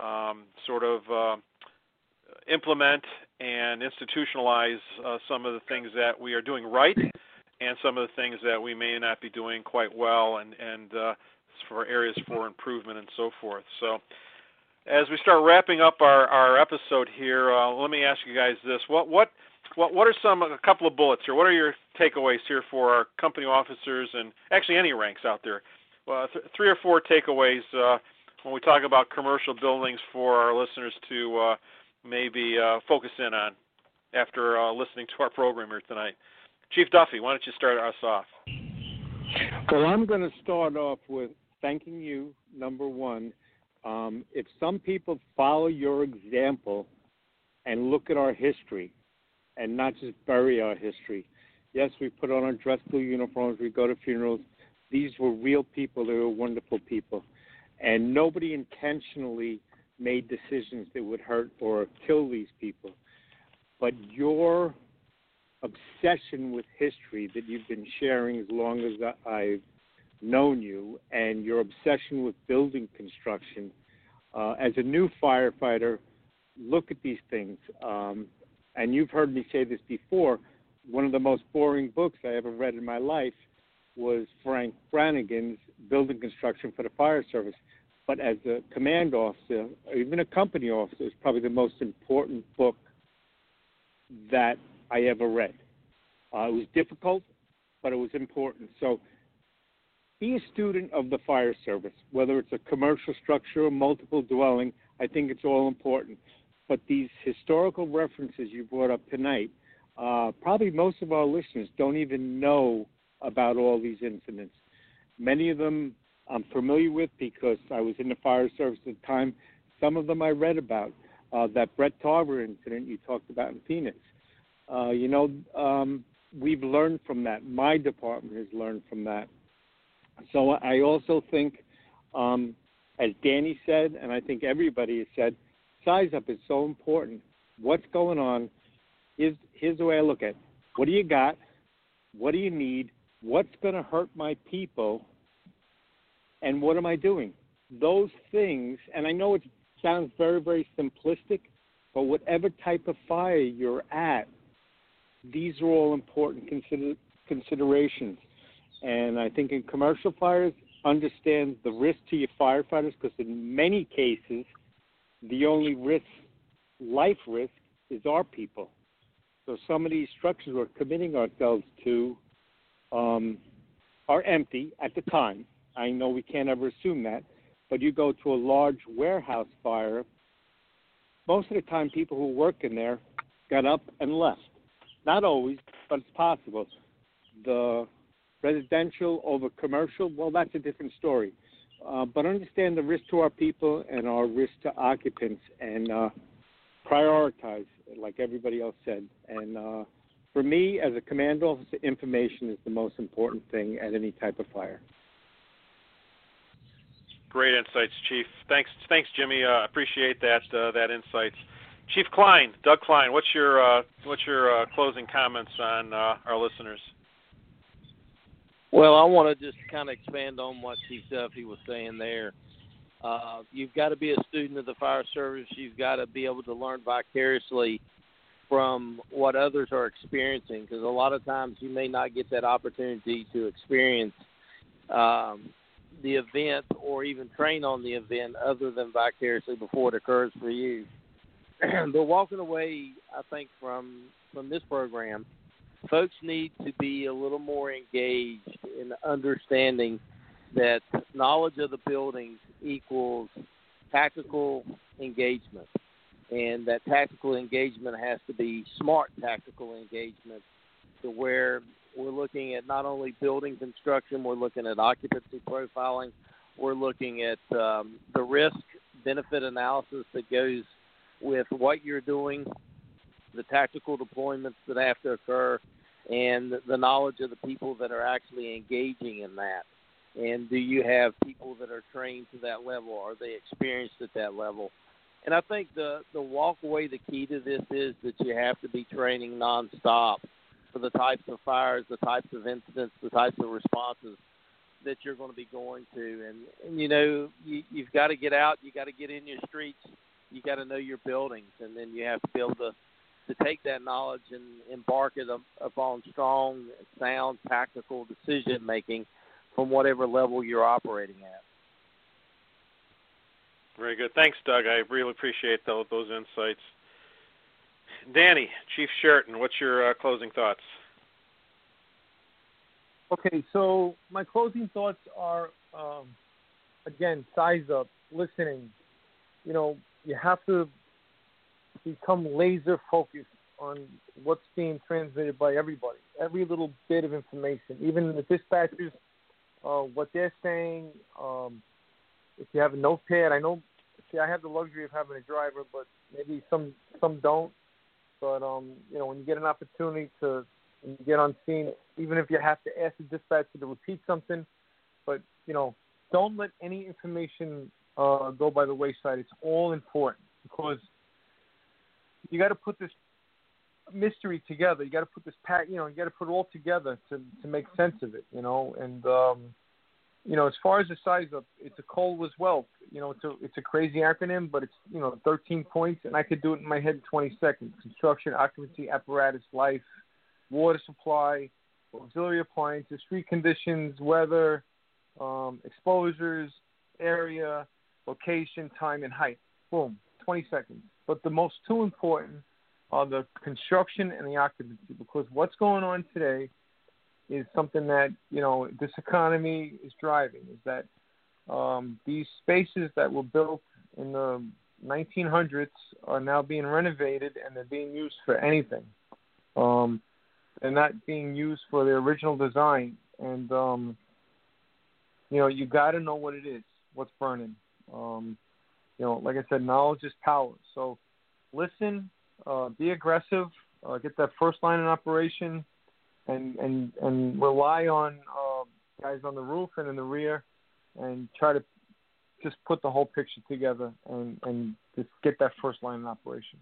implement and institutionalize some of the things that we are doing right and some of the things that we may not be doing quite well and for areas for improvement and so forth. So as we start wrapping up our episode here, let me ask you guys this. What are a couple of bullets here? What are your takeaways here for our company officers and actually any ranks out there? 3 or 4 takeaways when we talk about commercial buildings for our listeners to maybe focus in on after listening to our program here tonight. Chief Duffy, why don't you start us off? Well, I'm going to start off with thanking you, number one. If some people follow your example and look at our history and not just bury our history. Yes, we put on our dress blue uniforms, we go to funerals. These were real people. They were wonderful people. And nobody intentionally made decisions that would hurt or kill these people. But your obsession with history that you've been sharing as long as I've known you, and your obsession with building construction, as a new firefighter, look at these things. And you've heard me say this before, one of the most boring books I ever read in my life was Frank Brannigan's Building Construction for the Fire Service. But as a command officer, or even a company officer, it's probably the most important book that I ever read. It was difficult, but it was important. So be a student of the fire service, whether it's a commercial structure or multiple dwelling. I think it's all important. But these historical references you brought up tonight, probably most of our listeners don't even know about all these incidents. Many of them I'm familiar with because I was in the fire service at the time. Some of them I read about. That Brett Tarver incident you talked about in Phoenix. We've learned from that. My department has learned from that. So I also think, as Danny said, and I think everybody has said, size up is so important. What's going on? Here's the way I look at it. What do you got? What do you need? What's going to hurt my people? And what am I doing? Those things, and I know it sounds very, very simplistic, but whatever type of fire you're at, these are all important considerations. And I think in commercial fires, understand the risk to your firefighters, because in many cases, the only risk, life risk, is our people. So some of these structures we're committing ourselves to are empty at the time. I know we can't ever assume that, but you go to a large warehouse fire, most of the time people who work in there got up and left. Not always, but it's possible. The residential over commercial, well, that's a different story. But understand the risk to our people and our risk to occupants, and prioritize, like everybody else said. And for me, as a command officer, information is the most important thing at any type of fire. Great insights, Chief. Thanks, Jimmy. Appreciate that insights. Chief Klein, Doug Klein, what's your closing comments on our listeners? Well, I want to just kind of expand on what Chief Duffy was saying there. You've got to be a student of the fire service. You've got to be able to learn vicariously from what others are experiencing, because a lot of times you may not get that opportunity to experience the event or even train on the event other than vicariously before it occurs for you. But walking away, I think, from this program, folks need to be a little more engaged in understanding that knowledge of the buildings equals tactical engagement, and that tactical engagement has to be smart tactical engagement, to where we're looking at not only building construction, we're looking at occupancy profiling, we're looking at the risk-benefit analysis that goes with what you're doing, the tactical deployments that have to occur, and the knowledge of the people that are actually engaging in that. And do you have people that are trained to that level? Are they experienced at that level? And I think the walk away, the key to this is that you have to be training nonstop for the types of fires, the types of incidents, the types of responses that you're going to be going to. And you know, you've got to get out, you got to get in your streets, you got to know your buildings, and then you have to be able to take that knowledge and embark it upon strong, sound, tactical decision-making from whatever level you're operating at. Very good. Thanks, Doug. I really appreciate those insights. Danny, Chief Sheraton, what's your closing thoughts? Okay, so my closing thoughts are, again, size up, listening. You know, you have to become laser focused on what's being transmitted by everybody, every little bit of information, even the dispatchers, what they're saying. If you have a notepad, I have the luxury of having a driver, but maybe some don't. But you know, when you get an opportunity to get on scene, even if you have to ask the dispatcher to repeat something, but you know, don't let any information go by the wayside. It's all important because you got to put this mystery together. You got to put this you got to put it all together to make sense of it, And as far as the size of it's a Cole was wealth. It's a crazy acronym, but it's 13 points, and I could do it in my head in 20 seconds. Construction, occupancy, apparatus, life, water supply, auxiliary appliances, street conditions, weather, exposures, area, location, time, and height. Boom, 20 seconds. But the most two important are the construction and the occupancy, because what's going on today is something that, this economy is driving, is that these spaces that were built in the 1900s are now being renovated, and they're being used for anything. They're not being used for their original design. And, you got to know what it is, what's burning. Like I said, knowledge is power. So listen, be aggressive, get that first line in operation, and rely on guys on the roof and in the rear, and try to just put the whole picture together and just get that first line in operation.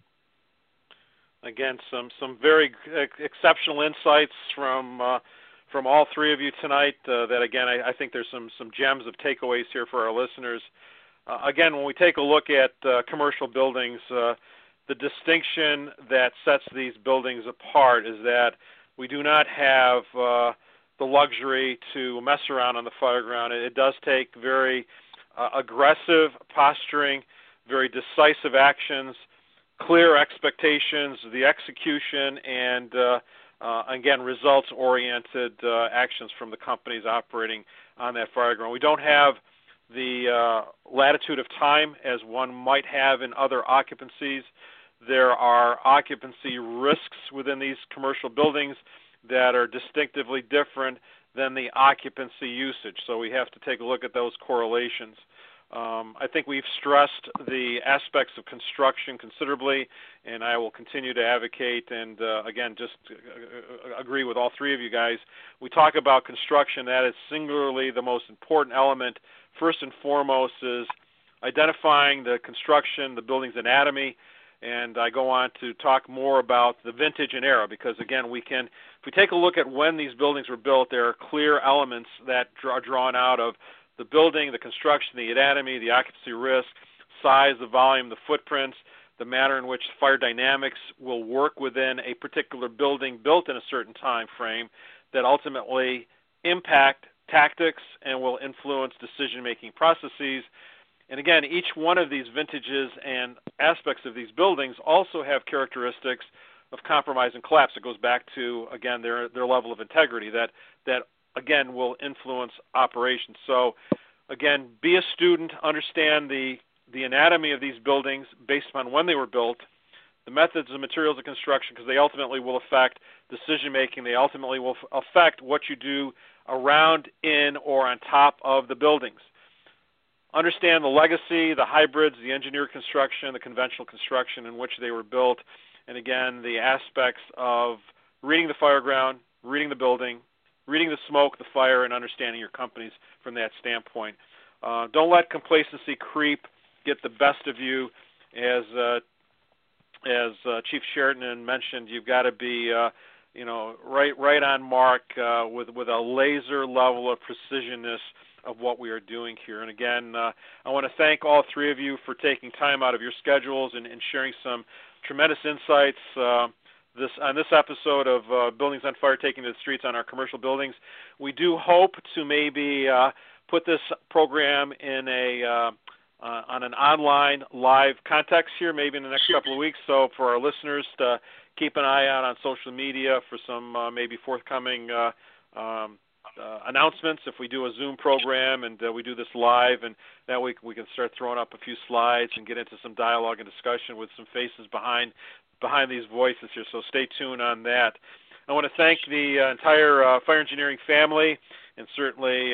Again, some very exceptional insights from all three of you tonight. That again, I think there's some gems of takeaways here for our listeners. Again, when we take a look at commercial buildings, the distinction that sets these buildings apart is that we do not have the luxury to mess around on the fire ground. It does take very aggressive posturing, very decisive actions, clear expectations, the execution, and again, results-oriented actions from the companies operating on that fire ground. We don't have the latitude of time as one might have in other occupancies. There are occupancy risks within these commercial buildings that are distinctively different than the occupancy usage. So we have to take a look at those correlations. I think we've stressed the aspects of construction considerably, and I will continue to advocate and, again, just agree with all three of you guys. We talk about construction. That is singularly the most important element. First and foremost is identifying the construction, the building's anatomy, and I go on to talk more about the vintage and era because, again, if we take a look at when these buildings were built, there are clear elements that are drawn out of the building, the construction, the anatomy, the occupancy risk, size, the volume, the footprints, the manner in which fire dynamics will work within a particular building built in a certain time frame that ultimately impact tactics and will influence decision-making processes. And again, each one of these vintages and aspects of these buildings also have characteristics of compromise and collapse. It goes back to, again, their level of integrity that again, will influence operations. So, again, be a student, understand the anatomy of these buildings based upon when they were built, the methods and materials of construction, because they ultimately will affect decision-making. They ultimately will affect what you do around, in, or on top of the buildings. Understand the legacy, the hybrids, the engineered construction, the conventional construction in which they were built, and again, the aspects of reading the fire ground, reading the building, reading the smoke, the fire, and understanding your companies from that standpoint. Don't let complacency creep get the best of you. As Chief Sheridan mentioned, you've got to be right on mark with a laser level of precisionness of what we are doing here. And again, I want to thank all three of you for taking time out of your schedules and sharing some tremendous insights on this episode of Buildings on Fire, Taking to the Streets on our commercial buildings. We do hope to maybe put this program in on an online live context here, maybe in the next couple of weeks. So for our listeners to keep an eye out on social media for some maybe forthcoming announcements if we do a Zoom program and we do this live, and that week we can start throwing up a few slides and get into some dialogue and discussion with some faces behind these voices here, so stay tuned on that. I want to thank the entire fire engineering family, and certainly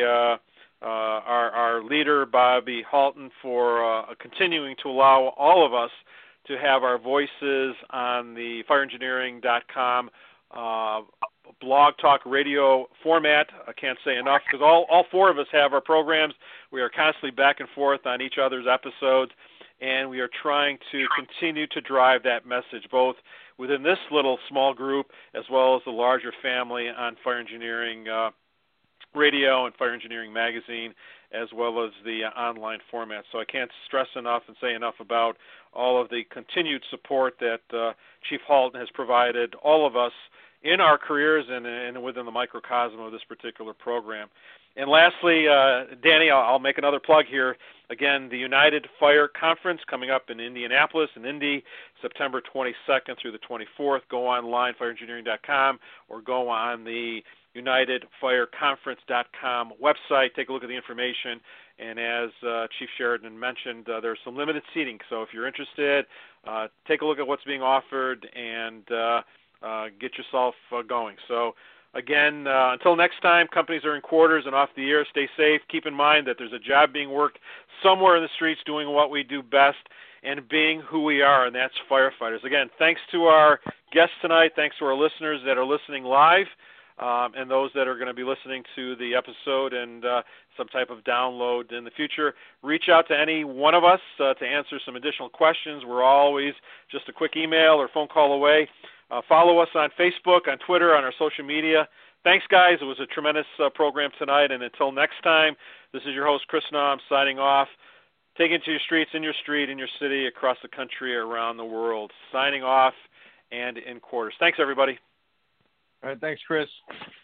our leader, Bobby Halton, for continuing to allow all of us to have our voices on the fireengineering.com blog talk radio format. I can't say enough because all four of us have our programs. We are constantly back and forth on each other's episodes, and we are trying to continue to drive that message both within this little small group as well as the larger family on Fire Engineering Radio and Fire Engineering Magazine, as well as the online format. So I can't stress enough and say enough about all of the continued support that Chief Halton has provided all of us in our careers and within the microcosm of this particular program. And lastly, Danny, I'll make another plug here. Again, the United Fire Conference coming up in Indianapolis, in Indy, September 22nd through the 24th. Go online, fireengineering.com, or go on the UnitedFireConference.com website. Take a look at the information. And as Chief Sheridan mentioned, there's some limited seating. So if you're interested, take a look at what's being offered and get yourself going. So again, until next time, companies are in quarters and off the air. Stay safe. Keep in mind that there's a job being worked somewhere in the streets doing what we do best and being who we are, and that's firefighters. Again, thanks to our guests tonight. Thanks to our listeners that are listening live and those that are going to be listening to the episode and some type of download in the future. Reach out to any one of us to answer some additional questions. We're always just a quick email or phone call away. Follow us on Facebook, on Twitter, on our social media. Thanks, guys. It was a tremendous program tonight. And until next time, this is your host, Chris Naum, signing off. Take it to your streets, in your street, in your city, across the country, around the world. Signing off and in quarters. Thanks, everybody. All right. Thanks, Chris.